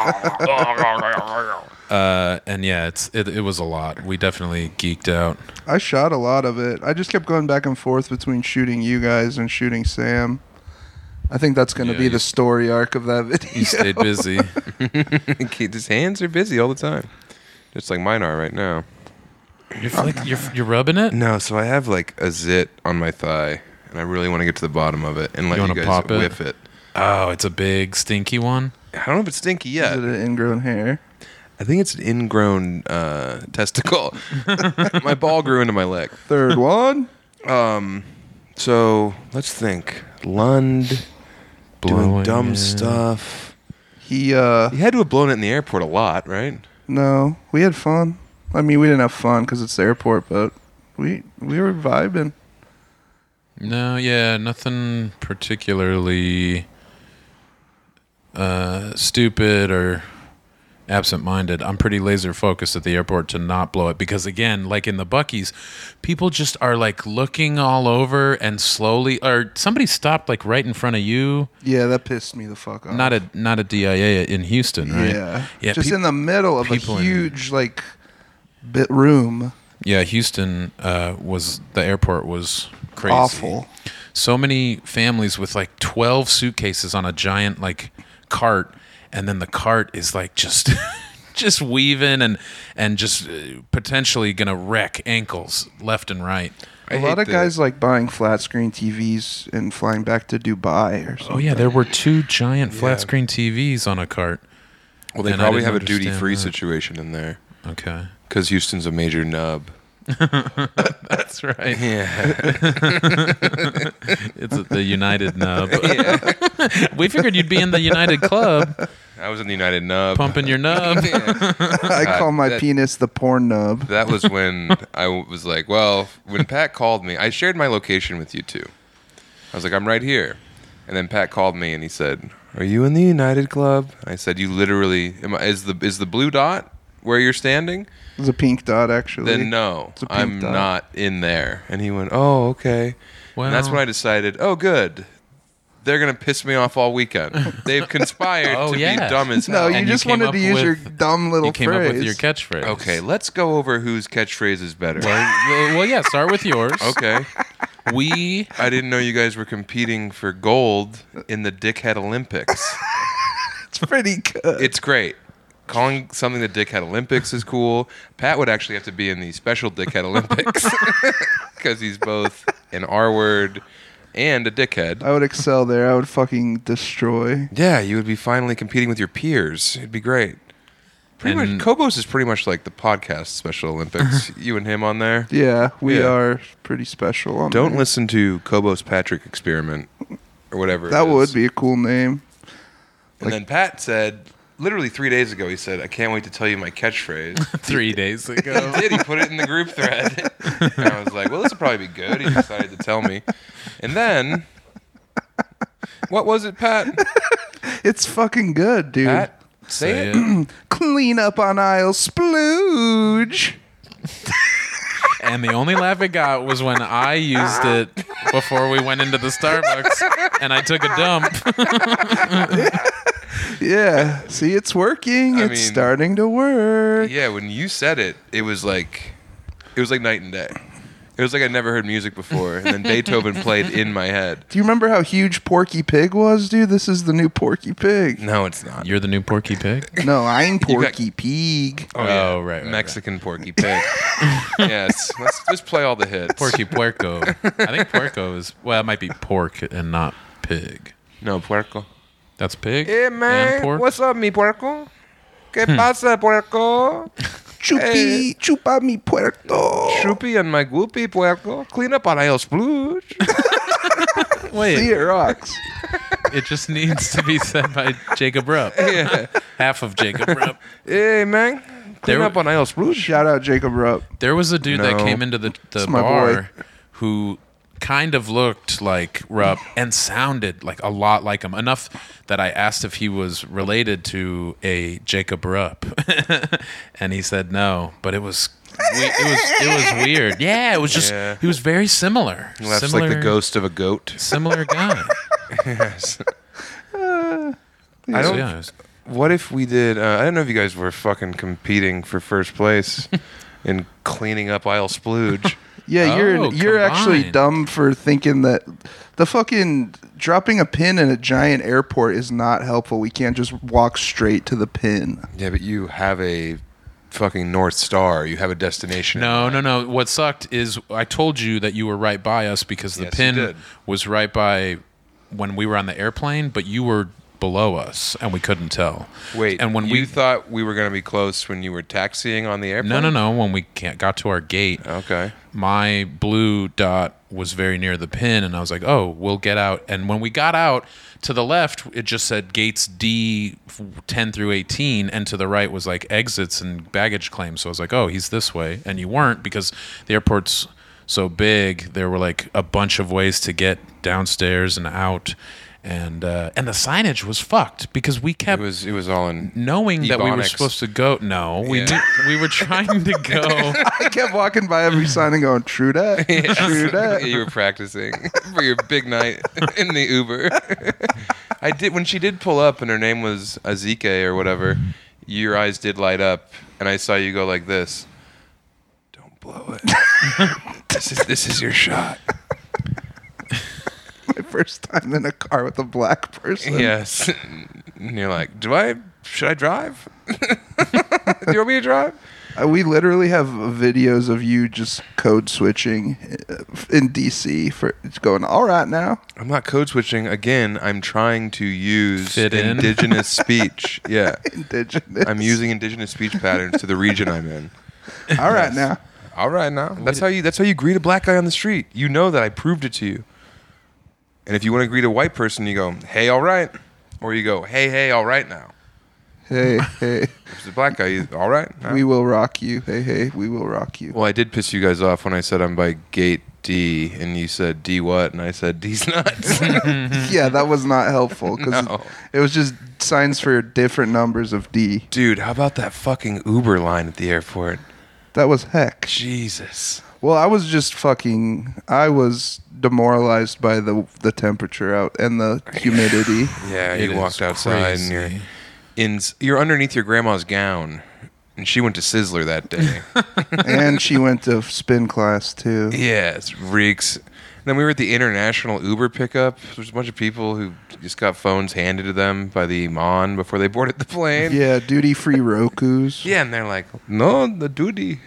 And yeah, it was a lot. We definitely geeked out. I shot a lot of it. I just kept going back and forth between shooting you guys and shooting Sam. I think that's going to be the story arc of that video. He stayed busy. His hands are busy all the time, just like mine are right now. You're rubbing it? No, so I have like a zit on my thigh, and I really want to get to the bottom of it and let you guys pop it? whiff it. Oh, it's a big stinky one. I don't know if it's stinky yet. Is it an ingrown hair? I think it's an ingrown testicle. My ball grew into my leg. Third one? So let's think. Lund doing Blowing dumb it. stuff. He You had to have blown it in the airport a lot, right? No, we had fun. I mean, we didn't have fun because it's the airport, but we were vibing. No, yeah, nothing particularly stupid or absent-minded. I'm pretty laser focused at the airport to not blow it because, again, like in the Buc-ee's, people just are like looking all over and slowly. Or somebody stopped like right in front of you. Yeah, that pissed me the fuck off. Not a DIA in Houston, right? Yeah. Just in the middle of a huge bit room. Yeah, Houston the airport was crazy. Awful. So many families with like 12 suitcases on a giant like cart, and then the cart is like just just weaving and just potentially gonna wreck ankles left and right. A lot of guys like buying flat screen TVs and flying back to Dubai or something. Oh yeah, there were 2 giant flat screen TVs on a cart. Well, they And I probably didn't have a duty-free understand that. situation in there Okay. because Houston's a major nub. That's right. Yeah. It's the United Nub. We figured you'd be in the United Club, I was in the United Nub. pumping your nub. I call my penis the porn nub. That was when I was like, well, when Pat called me, I shared my location with you too. I was like, I'm right here. And then Pat called me and he said, are you in the United Club? I said, you literally, is the blue dot where you're standing? It was a pink dot, actually. Then no, It's a pink I'm dot. not in there. And he went, oh, okay. And that's when I decided, oh, good. They're going to piss me off all weekend. They've conspired Oh, to yeah. be dumb as No, hell. you And you just came wanted up to use your with- dumb little You came phrase. up with your catchphrase. Okay, let's go over whose catchphrase is better. Well, yeah. Start with yours. Okay. We. I didn't know you guys were competing for gold in the Dickhead Olympics. It's pretty good. It's great. Calling something the Dickhead Olympics is cool. Pat would actually have to be in the Special Dickhead Olympics because he's both an R word and a dickhead. I would excel there. I would fucking destroy. Yeah, you would be finally competing with your peers. It'd be great. Pretty And- much, Kobos is pretty much like the podcast Special Olympics. You and him on there. Yeah, we Yeah. are pretty special on Don't there. listen to Kobos Patrick Experiment or whatever. That it is. would be a cool name. And then Pat said, literally 3 days ago, he said, I can't wait to tell you my catchphrase. 3 days ago. He did. He put it in the group thread. And I was like, well, this will probably be good. He decided to tell me. And then, what was it, Pat? It's fucking good, dude. Pat, say it. Clean up on aisle splooge. And the only laugh it got was when I used it before we went into the Starbucks and I took a dump. Yeah. See, it's working. I It's mean- starting to work. Yeah, when you said it, it was like night and day. It was like I'd never heard music before, and then Beethoven played in my head. Do you remember how huge Porky Pig was, dude? This is the new Porky Pig. No, it's not. You're the new Porky Pig? No, I'm You got- Porky Pig. Oh, right, right, Mexican Porky Pig. Yes. Let's just play all the hits. Porky Puerco. I think Puerco is, well, it might be pork and not pig. No, puerco. That's pig? Hey, And pork? What's up, mi puerco? ¿Qué pasa, puerco? Chupi, chupa mi puerto. Shoopy and my whoopy, puerco. Clean up on aisle splooge. Wait, See, it rocks. it just needs to be said by Jacob Rupp. Yeah. Half of Jacob Rupp. Hey, man. Clean There- up on aisle splooge. Shout out Jacob Rupp. There was a dude that No. came into the It's my bar boy. who kind of looked like Rupp and sounded like a lot like him. Enough that I asked if he was related to a Jacob Rupp, and he said no. But it was weird. Yeah, it was just he was very similar. That's similar, like the ghost of a goat. Similar guy. Yes. So, yeah, it was- What if we did? I don't know if you guys were fucking competing for first place in cleaning up Isle Splooge. Yeah, Oh, you're actually combined. dumb for thinking that the fucking dropping a pin in a giant airport is not helpful. We can't just walk straight to the pin. Yeah, but you have a fucking North Star. You have a destination. No. What sucked is I told you that you were right by us because the Yes, you pin did. was right by when we were on the airplane, but you were below us and we couldn't tell. Wait, and when you we thought we were going to be close when you were taxiing on the airplane? no, when we got to our gate, Okay. my blue dot was very near the pin, and I was like, "Oh, we'll get out." And when we got out to the left, it just said gates D 10 through 18, and to the right was like exits and baggage claims. So I was like, "Oh, he's this way," and you weren't because the airport's so big. There were like a bunch of ways to get downstairs and out. And the signage was fucked because we kept It was all in. knowing that we were Ebonics. supposed to go. No, Yeah. we were trying to go. I kept walking by every sign and going, "True that, true that." You were practicing for your big night in the Uber. I did when she did pull up and her name was Azike or whatever. Your eyes did light up, and I saw you go like this. Don't blow it. This is your shot. My first time in a car with a black person. Yes. And you're like, should I drive? Do you want me to drive? We literally have videos of you just code switching in DC for it's going all right now. I'm not code switching. Again, I'm trying to use Fit in. indigenous speech. Yeah. Indigenous. I'm using indigenous speech patterns to the region I'm in. all right now. All right now. That's how you greet a black guy on the street. You know that I proved it to you. And if you want to greet a white person, you go, "Hey, all right." Or you go, "Hey, all right now." Hey, If it's a black guy, you, "All right." now." we will rock you. Hey, we will rock you. Well, I did piss you guys off when I said I'm by gate D, and you said D what? And I said D's nuts. Yeah, that was not helpful because No. it was just signs for different numbers of D. Dude, how about that fucking Uber line at the airport? That was heck. Jesus. Well, I was demoralized by the temperature out and the humidity. Yeah, It you is walked outside crazy. and you're underneath your grandma's gown, and she went to Sizzler that day. And she went to spin class too. Yeah, it reeks. And then we were at the international Uber pickup. There's a bunch of people who just got phones handed to them by the Imam before they boarded the plane. Yeah, duty free Rokus. Yeah, and they're like, "No, the duty."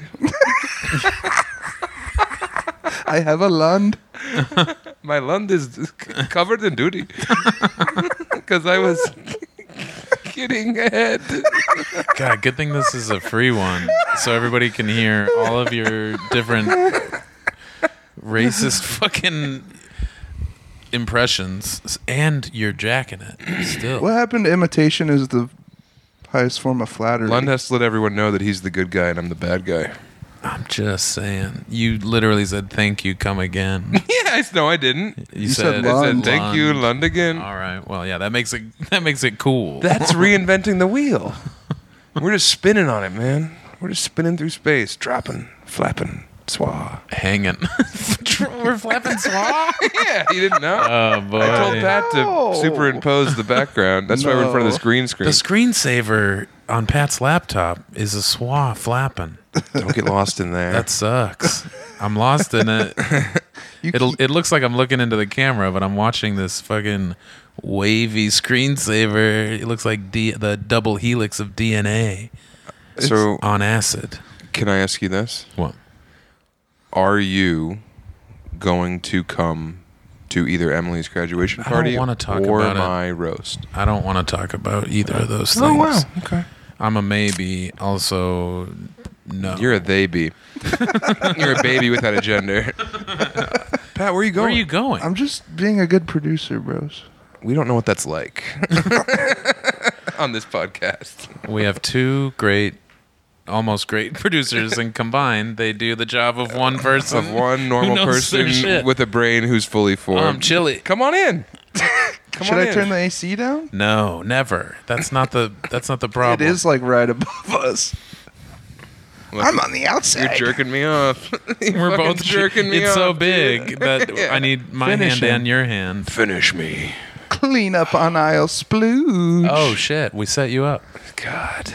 I have a Lund. My Lund is covered in duty. Because I was getting ahead. God, good thing this is a free one, so everybody can hear all of your different racist fucking impressions, and you're jacking it still. What happened to imitation is the highest form of flattery. Lund has to let everyone know that he's the good guy and I'm the bad guy. I'm just saying. You literally said, "Thank you, come again." Yeah, no, I didn't. You said I said, Lund. "Thank you, Lund again." All right. Well, yeah, that makes it cool. That's reinventing the wheel. We're just spinning on it, man. We're just spinning through space, dropping, flapping, swah. Hanging. We're flapping swa. Yeah, you didn't know? Oh boy. I told Pat No. to superimpose the background. That's why we're in front of the green screen. The screensaver on Pat's laptop is a swa flapping. Don't get lost in there. That sucks. I'm lost in it. It looks like I'm looking into the camera, but I'm watching this fucking wavy screensaver. It looks like the double helix of DNA so. on acid. Can I ask you this? What? Are you going to come to either Emily's graduation I don't party wanna talk or about it. my roast? I don't want to talk about either of those things. Oh wow. Okay. I'm a maybe. Also, no. You're a they bee. You're a baby without a gender. Pat, where are you going? Where are you going? I'm just being a good producer, bros. We don't know what that's like on this podcast. We have two great almost great producers, and combined, they do the job of one person. Of one who normal knows their person shit. with a brain who's fully formed. Chili. Come on in. Come Should on I in. turn the AC down? No, never. That's not the problem. It is like right above us. Look, I'm on the outside. You're jerking me off. We're both jerking me It's off. so dude. big that Yeah. I need my Finish hand him. and your hand. Finish me. Clean up on aisle splooge. Oh shit, we set you up. God.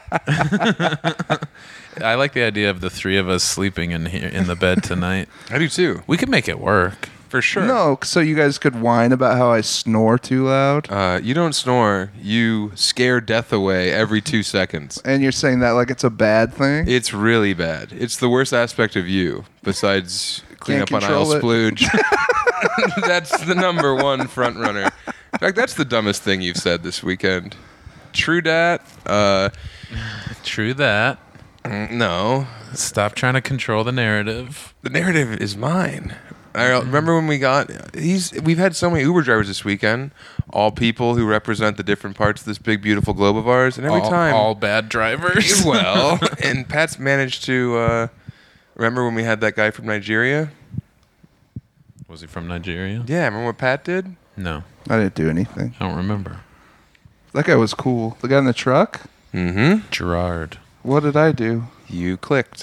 I like the idea of the three of us sleeping in here in the bed tonight. I do too. We could make it work. For sure. No, so you guys could whine about how I snore too loud. You don't snore. You scare death away every 2 seconds. And you're saying that like it's a bad thing? It's really bad. It's the worst aspect of you, besides clean Can't up on aisle control it. splooge. That's the number one front runner. In fact, that's the dumbest thing you've said this weekend. True dat. True that. No. Stop trying to control the narrative. The narrative is mine. I remember when we've had so many Uber drivers this weekend, all people who represent the different parts of this big, beautiful globe of ours, and every time. all bad drivers. Well, and Pat's managed to, remember when we had that guy from Nigeria? Was he from Nigeria? Yeah, remember what Pat did? No, I didn't do anything. I don't remember. That guy was cool. The guy in the truck? Mm-hmm. Gerard. What did I do? You clicked.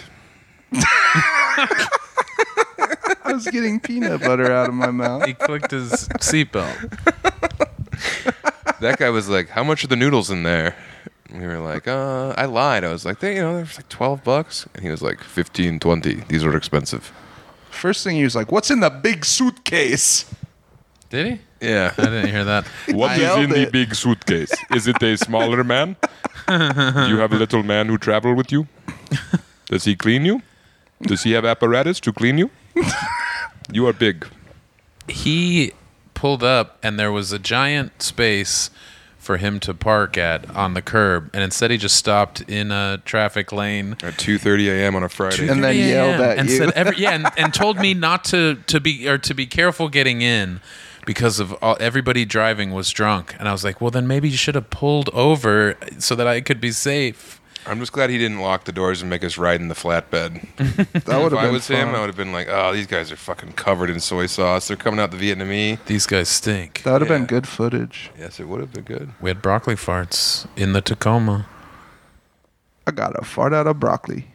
I was getting peanut butter out of my mouth. He clicked his seatbelt. That guy was like, how much are the noodles in there? And we were like, I lied. I was like, there's like $12. And he was like, 15, 20. These are expensive. First thing he was like, "What's in the big suitcase?" Did he? Yeah. I didn't hear that. What I yelled it. big suitcase? Is it a smaller man? Do you have a little man who travel with you? Does he clean you? Does he have apparatus to clean you? You are big. He pulled up, and there was a giant space for him to park at on the curb, and instead he just stopped in a traffic lane At 2:30 a.m. on a Friday. And then 3 yelled a.m. at and you. said and told me not to be careful getting in because of everybody driving was drunk. And I was like, well, then maybe you should have pulled over so that I could be safe. I'm just glad he didn't lock the doors and make us ride in the flatbed. That would If have I been was fun. him, I would have been like, oh, these guys are fucking covered in soy sauce. They're coming out the Vietnamese. These guys stink. That would have Yeah. been good footage. Yes, it would have been good. We had broccoli farts in the Tacoma. I got a fart out of broccoli.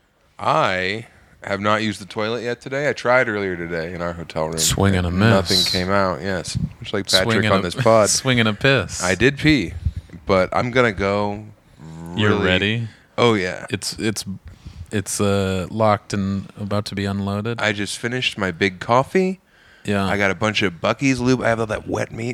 I have not used the toilet yet today. I tried earlier today in our hotel room. Swing and a miss. Nothing came out, yes. Much like Patrick Swinging on a- this pod. Swinging a piss. I did pee, but I'm going to go You're really- ready? Oh, yeah. It's locked and about to be unloaded. I just finished my big coffee. Yeah. I got a bunch of Buc-ee's lube. I have all that wet meat.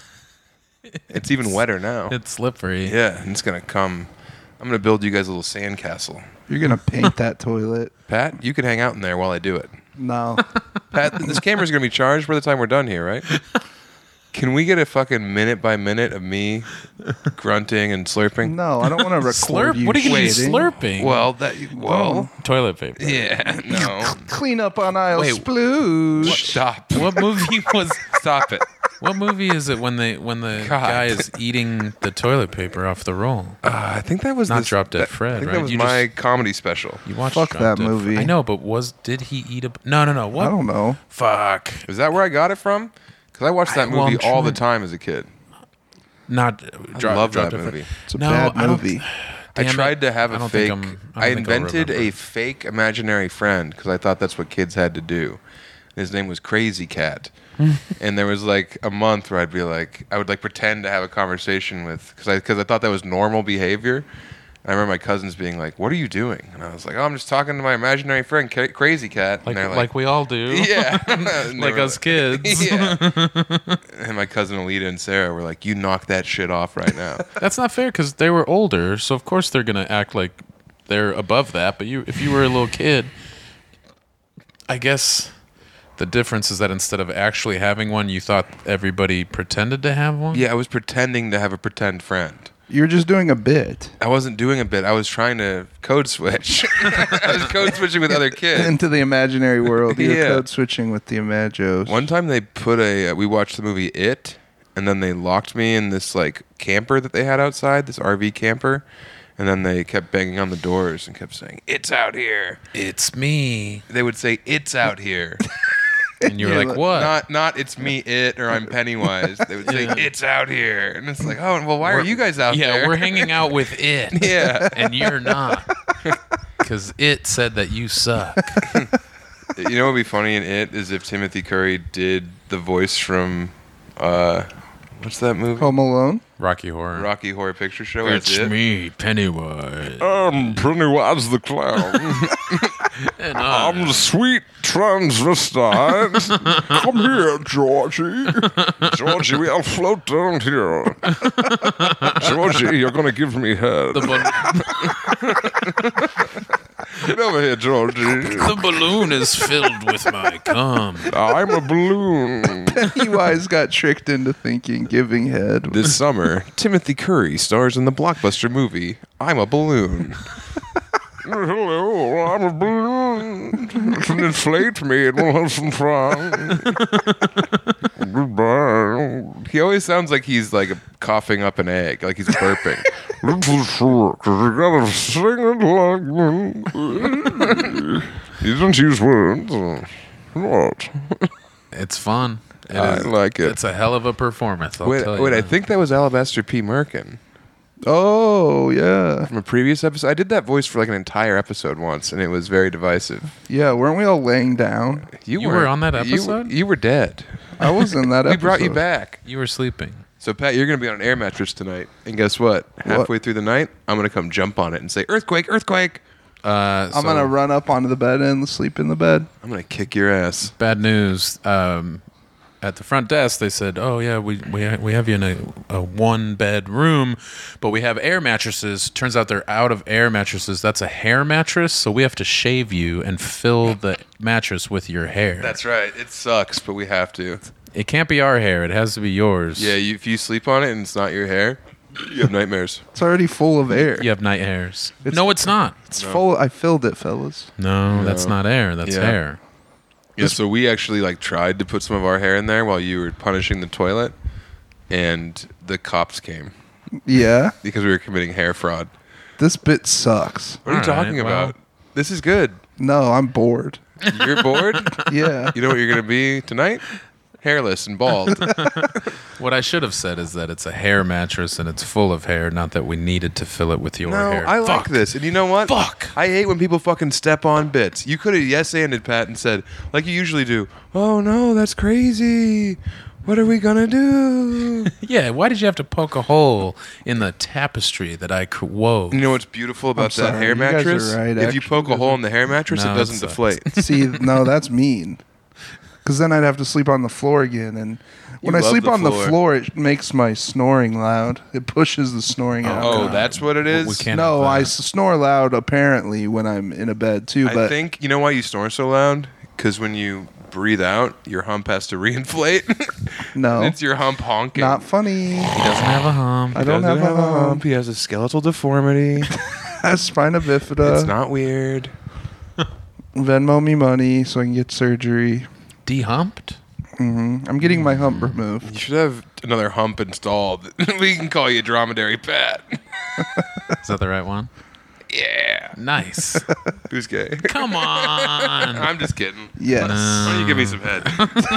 It's even wetter now. It's slippery. Yeah, and it's going to come. I'm going to build you guys a little sandcastle. You're gonna paint that toilet. Pat, you can hang out in there while I do it. No. Pat, this camera's going to be charged by the time we're done here, right? Can we get a fucking minute by minute of me grunting and slurping? No, I don't want to record Slurp? you. What are you going to be shitting. slurping? Well, Toilet paper. yeah, no. Clean up on aisle Wait, splooge. Stop. What movie was? Stop it. What movie is it when the God. guy is eating the toilet paper off the roll? I think that was Not this- Drop Dead that- Fred, I think right? that was You my comedy special. You watched Fuck Drop that Dead Fred. movie. I know, but did he eat a? No. What? I don't know. Fuck. Is that where I got it from? Because I watched that Well, I'm movie all the trying- time as a kid. Not. I love that movie. It's a No, bad I don't- movie. I Damn tried it. to have I a don't fake. think I'm- I I don't think I'll invented a remember. fake imaginary friend because I thought that's what kids had to do. His name was Crazy Cat, and there was like a month where I would like pretend to have a conversation with because I thought that was normal behavior. I remember my cousins being like, "What are you doing?" And I was like, "Oh, I'm just talking to my imaginary friend, Crazy Cat." Like, and they're like we all do. yeah, And they Like were us kids. Yeah. And my cousin Alita and Sarah were like, "You knock that shit off right now." That's not fair because they were older, so of course they're gonna act like they're above that. But if you were a little kid, I guess the difference is that instead of actually having one, you thought everybody pretended to have one. Yeah, I was pretending to have a pretend friend. You're just doing a bit I wasn't doing a bit. I was trying to code switch. I was code switching with other kids. into the imaginary world. You're Yeah. code switching with the Imagos. One time they put we watched the movie It, and then they locked me in this like camper that they had outside, this RV camper, And then they kept banging on the doors and kept saying, "It's out here." It's me. They would say, "It's out here." And you were like, what? Not it's me, it, or I'm Pennywise. They would say, "It's out here." And it's like, oh, well, why are you guys out there? Yeah, we're hanging out with it. Yeah. And you're not. Because it said that you suck. You know what would be funny in it is if Timothy Curry did the voice from, what's that movie? Home Alone. Rocky Horror. Rocky Horror Picture Show. As It's it. me, Pennywise. I'm Pennywise the Clown. And I'm the sweet transvestite. Come here, Georgie. Georgie, we'll float down here. Georgie, you're going to give me head. Get over here, Georgie. The balloon is filled with my cum. I'm a balloon. Pennywise got tricked into thinking giving head. This summer, Timothy Curry stars in the blockbuster movie I'm a Balloon. Hello, I'm a balloon. Inflate me, it will have some fun. Goodbye. He always sounds like he's like coughing up an egg, like he's burping. Little short, 'cause you gotta sing it like me. You don't use words. What? It's fun. I like it. It's a hell of a performance. I'll tell you Wait, I that. think that was Alabaster P. Merkin Oh yeah, from a previous episode. I did that voice for like an entire episode once, and it was very divisive. yeah. Weren't we all laying down? You weren't- were on that episode? You were dead. I was in that We episode. brought you back. You were sleeping. So Pat, you're gonna be on an air mattress tonight, and guess what? Halfway through the night, I'm gonna come jump on it and say, "Earthquake, earthquake!" I'm gonna run up onto the bed and sleep in the bed. I'm gonna kick your ass. Bad news. At the front desk, they said, "Oh yeah, we have you in a one bed room, but we have air mattresses. Turns out they're out of air mattresses. That's a hair mattress, so we have to shave you and fill the mattress with your hair. That's right. It sucks, but we have to. It can't be our hair. It has to be yours. Yeah, if you sleep on it and it's not your hair, you have nightmares. It's already full of air. You have night hairs. No, it's not. It's full. I filled it, fellas. No, that's not air. That's Yeah. hair. Yeah, so we actually like tried to put some of our hair in there while you were punishing the toilet, and the cops came Yeah, because we were committing hair fraud. this bit sucks. What are you All right, talking well. about? This is good. No, I'm bored. You're bored? Yeah. You know what you're gonna be tonight? Hairless and bald. What I should have said is that it's a hair mattress and it's full of hair, not that we needed to fill it with your No, hair. I like Fuck. this. And you know what? Fuck. I hate when people fucking step on bits. You could have yes-anded Pat and said, like you usually do, "Oh no, that's crazy. What are we gonna do?" Yeah, why did you have to poke a hole in the tapestry that I wove? You know what's beautiful about I'm that sorry, hair you guys are mattress? right, If you actually. poke a hole in the hair mattress, No, it it doesn't sucks. deflate. See, no, that's mean. Because then I'd have to sleep on the floor again, and when You I love sleep the on the floor. floor, it makes my snoring loud. It pushes the snoring out. Oh, that's what it is? We can't No, have I that. snore loud apparently when I'm in a bed too. I But think, you know why you snore so loud? Because when you breathe out, your hump has to reinflate. no, It's your hump honking. not funny. He doesn't have a hump. I don't Doesn't have a hump. He has a skeletal deformity. Spina bifida. It's not weird. Venmo me money so I can get surgery. Dehumped? I'm getting my hump removed. You should have another hump installed. We can call you Dromedary Pat. Is that the right one? Yeah. Nice. Who's gay? Come on. I'm just kidding. Yes. Why don't you give me some head?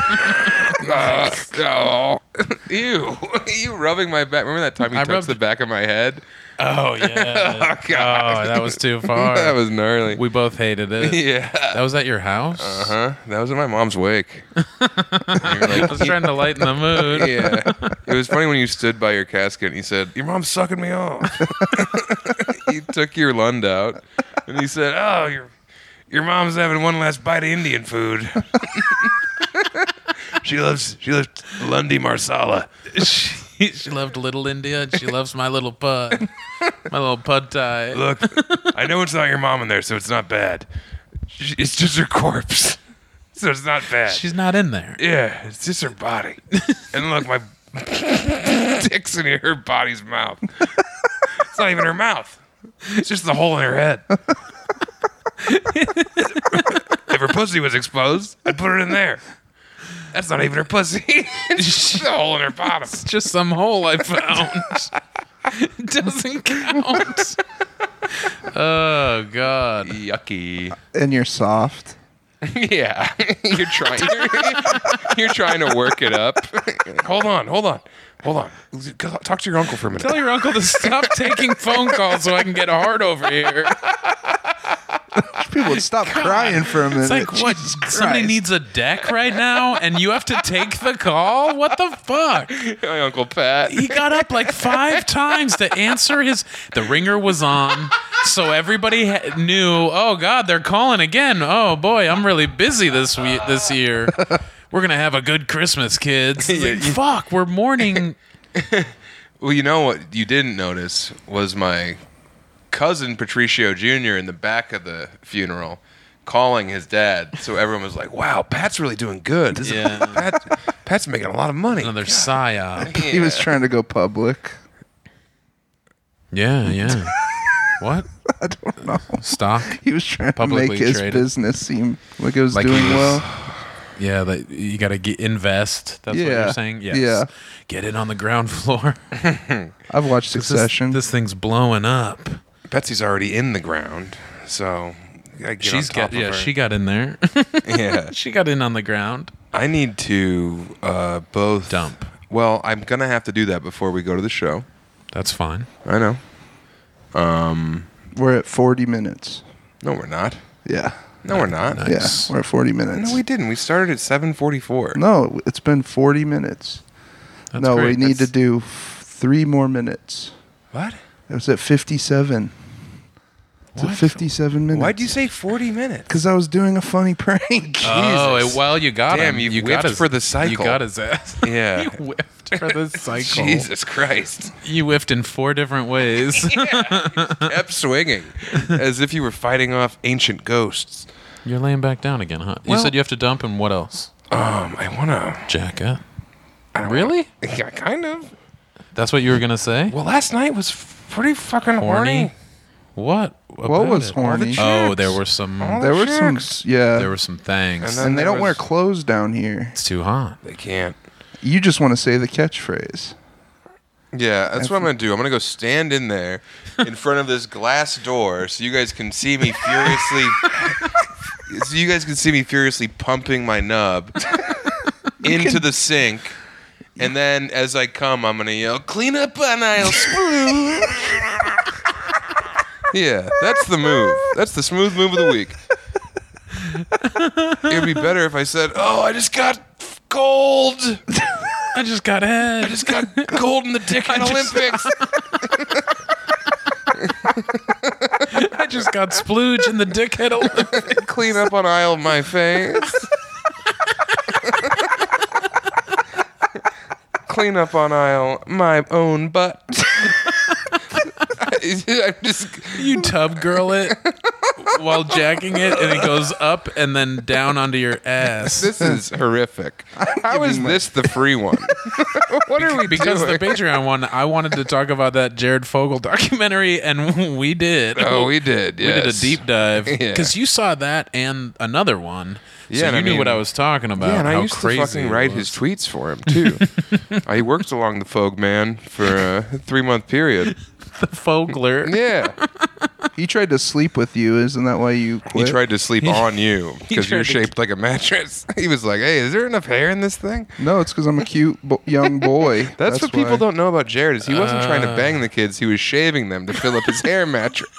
Oh. Ew. You rubbing my back. Remember that time you I touched rubbed- the back of my head? Oh, yeah. Oh, God. Oh, that was too far. That was gnarly. We both hated it. Yeah. That was at your house? Uh-huh. That was at my mom's wake. You were I was trying to lighten the mood. yeah. It was funny when you stood by your casket and you said, "Your mom's sucking me off." You took your Lund out and he said, "Oh, your mom's having one last bite of Indian food." She loves Lundy Marsala. She loved Little India, and she loves my little pud. My little pud thai. Look, I know it's not your mom in there, so it's not bad. It's just her corpse, so it's not bad. She's not in there. Yeah, it's just her body. And look, my dick's in her body's mouth. It's not even her mouth. It's just the hole in her head. If her pussy was exposed, I'd put it in there. That's not even her pussy. It's just the hole in her bottom. It's just some hole I found. Doesn't count. Oh God. Yucky. And you're soft. Yeah, you're trying to work it up. Hold on. Talk to your uncle for a minute. Tell your uncle to stop taking phone calls so I can get hard over here. People would stop crying for a minute. It's like, what? Jesus Somebody Christ. needs a deck right now, and you have to take the call? What the fuck? My Uncle Pat. He got up like 5 times to answer his. The ringer was on, so everybody knew. Oh God, they're calling again. Oh boy, I'm really busy this year. We're gonna have a good Christmas, kids. It's like, fuck, we're mourning. Well, you know what you didn't notice was my cousin Patricio Jr. in the back of the funeral calling his dad. So everyone was like, wow, Pat's really doing good. Pat's making a lot of money. Another psyop. He was trying to go public. Yeah. What? I don't know. Stock? He was trying to Publicly make his traded. business seem like it was Like doing he was- well. Yeah, you got to invest. That's what Yeah. you're saying? Yes. Yeah. Get in on the ground floor. I've watched Succession. This thing's blowing up. Betsy's already in the ground, so you gotta get on top of her. She got in there. Yeah. She got in on the ground. I need to both Dump. Well, I'm gonna have to do that before we go to the show. That's fine. I know. We're at 40 minutes. No, we're not. Yeah. No, we're not. Nice. Yeah, we're at 40 minutes. No, we didn't. We started at 7:44. No, it's been 40 minutes. That's no, great. we need to do 3 more minutes. What? It was at 57. It's at 57 minutes. Why'd you say 40 minutes? Because I was doing a funny prank. Oh, Jesus. well, you got Damn, him. you got whipped his, for the cycle. You got his ass. Yeah. You whiffed for the cycle. Jesus Christ. You whiffed in 4 different ways. Kept swinging as if you were fighting off ancient ghosts. You're laying back down again, huh? You Well- said you have to dump, and what else? I want to. Jacket. Really? Yeah, kind of. That's what you were going to say? Well, last night was pretty fucking horny. What? What was horny? Oh, there were some. There were some, yeah. There were some things. And then and they there don't wear was- clothes down here. It's too hot. They can't. You just want to say the catchphrase. Yeah, that's what I'm going to do. I'm going to go stand in there in front of this glass door so you guys can see me furiously pumping my nub into the sink. And then as I come, I'm going to yell, clean up on aisle smooth. Yeah, that's the move. That's the smooth move of the week. It would be better if I said, oh, I just got gold. I just got head. I just got gold in the Dickhead Olympics. I just got splooge in the dickhead Olympics. Clean up on aisle of my face. Clean up on aisle my own butt. I just You tub girl it while jacking it, and it goes up and then down onto your ass. this is horrific. How is this the free one? What are we Because doing? the Patreon one, I wanted to talk about that Jared Fogle documentary, and we did. Oh, we did. We did a yes. deep dive Yeah. because you saw that and another one. Yeah, So and you I knew mean- what I was talking about. Yeah, and I how used crazy to fucking it write was. his tweets for him too. I worked along the Fogue Man for a 3-month period. The Fogler. Yeah, He tried to sleep with you. Isn't that why you he quit? tried to sleep on you because tried you're to- shaped like a mattress. He was like, "Hey, is there enough hair in this thing?" No, it's because I'm a cute young boy. That's what people why. don't know about Jared is he wasn't trying to bang the kids. He was shaving them to fill up his hair mattress.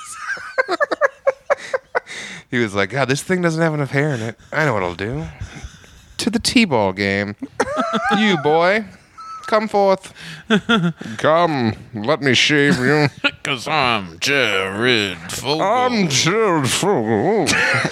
He was like, God, this thing doesn't have enough hair in it. I know what I'll do. To the T-ball game. You, boy. Come forth. Come, let me shave you. Because I'm Jared Fogle. I'm Gerald Fogle.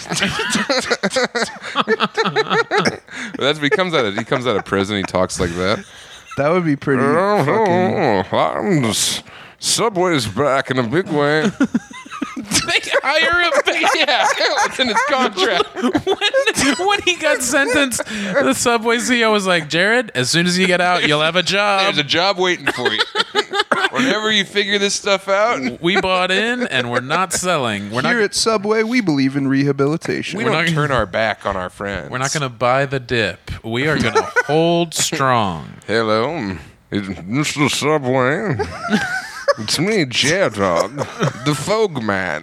That's he comes out of prison. He talks like that. That would be pretty fucking. Subway's back in a big way. They hire him. Yeah, it's in his contract. when he got sentenced, the Subway CEO was like, Jared, as soon as you get out, you'll have a job. There's a job waiting for you. Whenever you figure this stuff out, We bought in, and we're not selling. We're Here not. at Subway, we believe in rehabilitation. we We're don't not- turn our back on our friends. We're not going to buy the dip. We are going to hold strong. Hello. It's Mr. Subway. It's me, J-Dog, the Fog Man.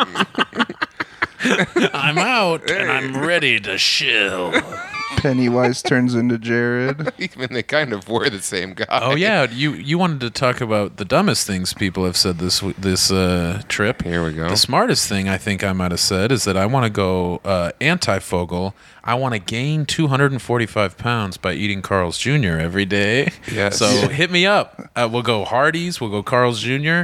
I'm out and I'm ready to shill. Pennywise turns into Jared. Even they kind of were the same guy. Oh yeah, you wanted to talk about the dumbest things people have said this trip. Here we go. The smartest thing I think I might have said is that I want to go anti-Fogel. I want to gain 245 pounds by eating Carl's Jr. every day. Yes. So hit me up. We'll go Hardee's. We'll go Carl's Jr.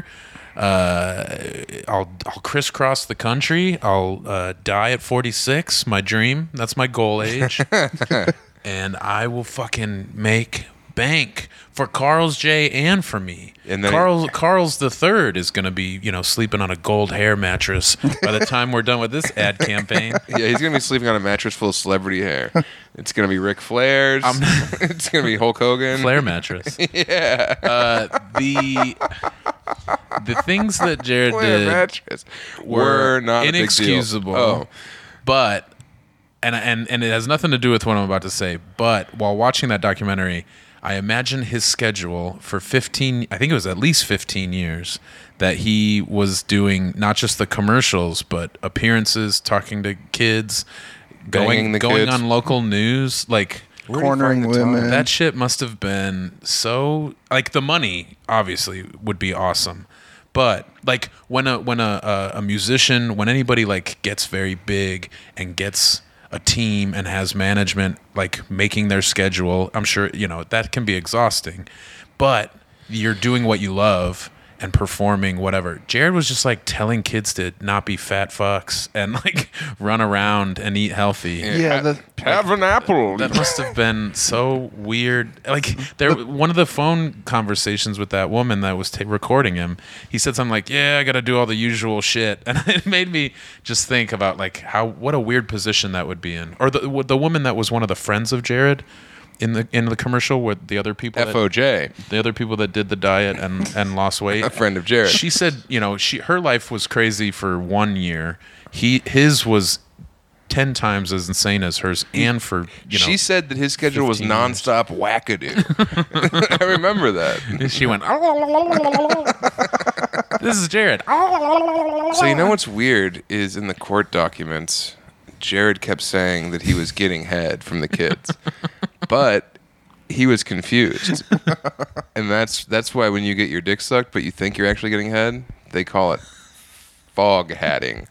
I'll crisscross the country. I'll die at 46. My dream. That's my goal age. And I will fucking make bank for Carl's J and for me. And then Carl's the third is going to be, sleeping on a gold hair mattress by the time we're done with this ad campaign. Yeah, he's gonna be sleeping on a mattress full of celebrity hair. It's gonna be Ric Flair's. It's gonna be Hulk Hogan. Flair mattress. Yeah. The things that Jared Flair did mattress were not inexcusable. A big deal. Oh. But and it has nothing to do with what I'm about to say. But while watching that documentary, I imagine his schedule for 15. I think it was at least 15 years that he was doing not just the commercials, but appearances, talking to kids, Banging the going kids. on local news, like. Cornering women. That shit must have been so the money obviously would be awesome, but like when a musician, when anybody gets very big and gets a team and has management making their schedule, I'm sure that can be exhausting, but you're doing what you love and performing whatever. Jared was just telling kids to not be fat fucks and run around and eat healthy. Yeah, Have an apple. That must have been so weird. One of the phone conversations with that woman that was recording him, he said something "Yeah, I got to do all the usual shit," and it made me just think about what a weird position that would be in. Or the woman that was one of the friends of Jared in the commercial with the other people, FOJ, the other people that did the diet and lost weight. a friend of Jared. She said, her life was crazy for 1 year. His was 10 times as insane as hers, and for she said that his schedule was 15 years. nonstop wackadoo. I remember that. She went, "This is Jared." So you know what's weird is in the court documents, Jared kept saying that he was getting head from the kids, but he was confused, and that's why when you get your dick sucked but you think you're actually getting head, they call it fog hatting.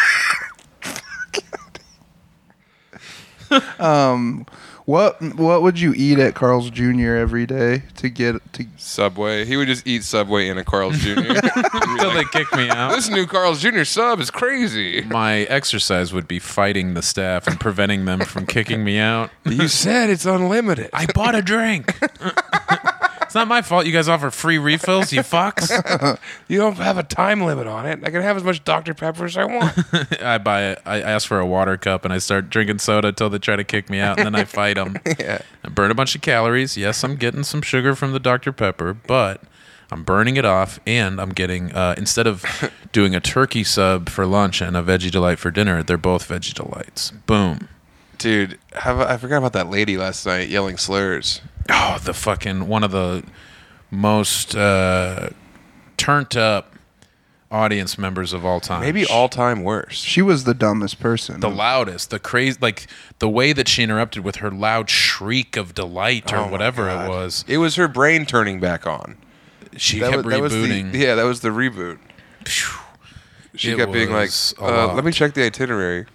What would you eat at Carl's Jr. every day to get to? Subway. He would just eat Subway in a Carl's Jr. Until they kick me out. This new Carl's Jr. sub is crazy. My exercise would be fighting the staff and preventing them from kicking me out. You said it's unlimited. I bought a drink. It's not my fault you guys offer free refills, you fucks. You don't have a time limit on it. I can have as much Dr. Pepper as I want. I buy it. I ask for a water cup and I start drinking soda until they try to kick me out, and then I fight them. Yeah. I burn a bunch of calories. Yes, I'm getting some sugar from the Dr. Pepper, but I'm burning it off, and I'm getting, instead of doing a turkey sub for lunch and a Veggie Delight for dinner, they're both Veggie Delights. Boom. Dude, I forgot about that lady last night yelling slurs. Oh, the fucking one of the most turned up audience members of all time. Maybe all time worst. She was the dumbest person. The loudest, the crazy, the way that she interrupted with her loud shriek of delight or Oh my whatever God. it was. It was her brain turning back on. She kept rebooting. That was the reboot. She It kept being like, was a lot. let me check the itinerary.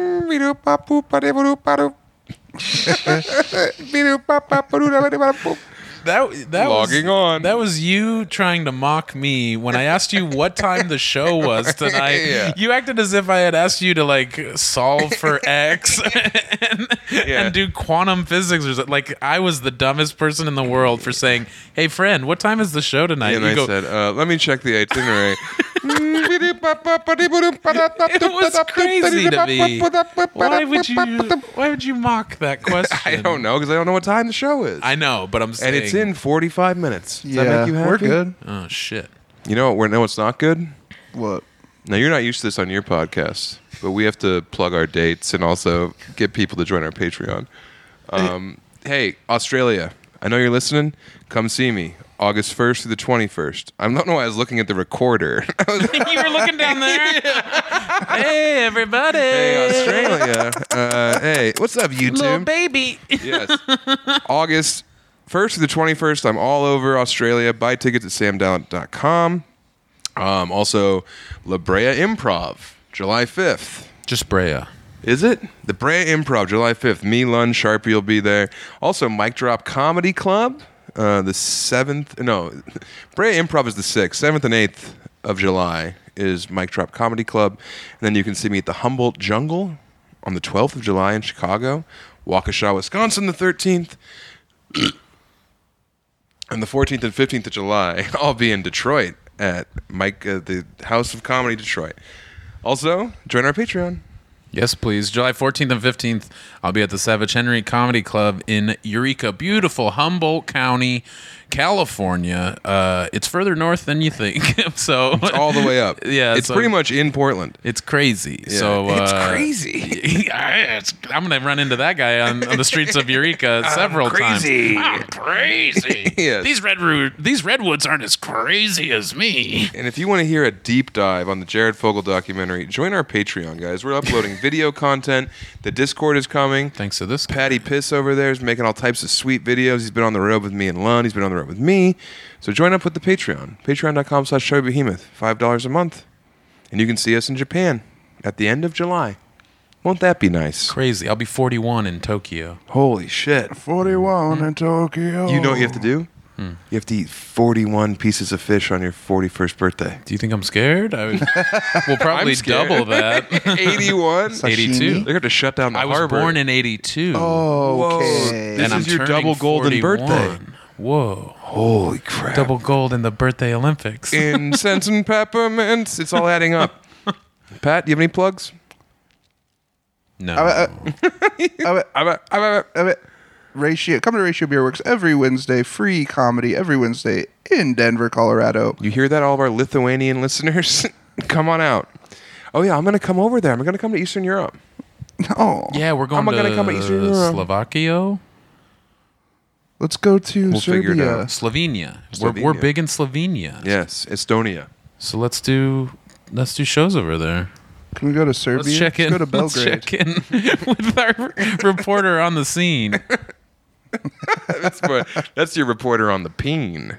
That Logging was, on. That was you trying to mock me when I asked you what time the show was tonight. Yeah. You acted as if I had asked you to solve for X and do quantum physics or something. I was the dumbest person in the world for saying, "Hey friend, what time is the show tonight?" And you I go, said, let me check the itinerary. "It was crazy to me. Why would you mock that question?" I don't know, because I don't know what time the show is. I know, but I'm saying, And it's in 45 minutes. Does yeah, that make you happy? we're good. Oh shit. You know what's not good? What? Now, you're not used to this on your podcast, but we have to plug our dates and also get people to join our Patreon. Hey, Australia. I know you're listening. Come see me. August 1st through the 21st. I don't know why I was looking at the recorder. You were looking down there. Hey, everybody. Hey, Australia. Hey, what's up, YouTube? Little baby. Yes. August 1st through the 21st, I'm all over Australia. Buy tickets at samdallent.com. Also, La Brea Improv, July 5th. Just Brea. Is it? The Brea Improv, July 5th. Me, Lund, Sharpie will be there. Also, Mic Drop Comedy Club, the 7th. No, Brea Improv is the 6th. 7th and 8th of July is Mic Drop Comedy Club. And then you can see me at the Humboldt Jungle on the 12th of July in Chicago. Waukesha, Wisconsin, the 13th. And the 14th and 15th of July, I'll be in Detroit at the House of Comedy Detroit. Also, join our Patreon. Yes, please. July 14th and 15th, I'll be at the Savage Henry Comedy Club in Eureka, beautiful Humboldt County, California. It's further north than you think. So It's all the way up. Yeah, it's so pretty much in Portland. It's crazy. Yeah. So It's crazy. I'm gonna run into that guy on the streets of Eureka several times. I'm crazy. Yes. These redwoods aren't as crazy as me. And if you want to hear a deep dive on the Jared Fogle documentary, join our Patreon, guys. We're uploading video content. The Discord is coming. Thanks to this guy. Patty Piss over there is making all types of sweet videos. He's been on the road with me and Lund. He's been on the road with me. So join up with the Patreon. Patreon.com/ShowyBehemoth. $5 a month. And you can see us in Japan at the end of July. Won't that be nice? Crazy. I'll be 41 in Tokyo. Holy shit. 41 in Tokyo. You know what you have to do? You have to eat 41 pieces of fish on your 41st birthday. Do you think I'm scared? We'll probably I'm scared. double that. 81? 82. They're going to shut down the I was harbor. born in 82. Okay. This and I'm is your turning double golden 41. birthday. Whoa. Holy crap. Double gold in the birthday Olympics. Incense and peppermints. It's all adding up. Pat, do you have any plugs? No. Ratio. Come to Ratio Beer Works every Wednesday. Free comedy every Wednesday in Denver, Colorado. You hear that, all of our Lithuanian listeners? Come on out. Oh, yeah, I'm going to come over there. I'm going to come to Eastern Europe. No. Yeah, we're going I'm gonna come to Eastern Europe. Slovakia. Let's go to We'll figure it Serbia. out. Slovenia. Slovenia. We're big in Slovenia. Yes, Estonia. So let's do shows over there. Can we go to Serbia? Let's check in. Let's go to Let's Belgrade. check in with our reporter on the scene. That's your reporter on the peen.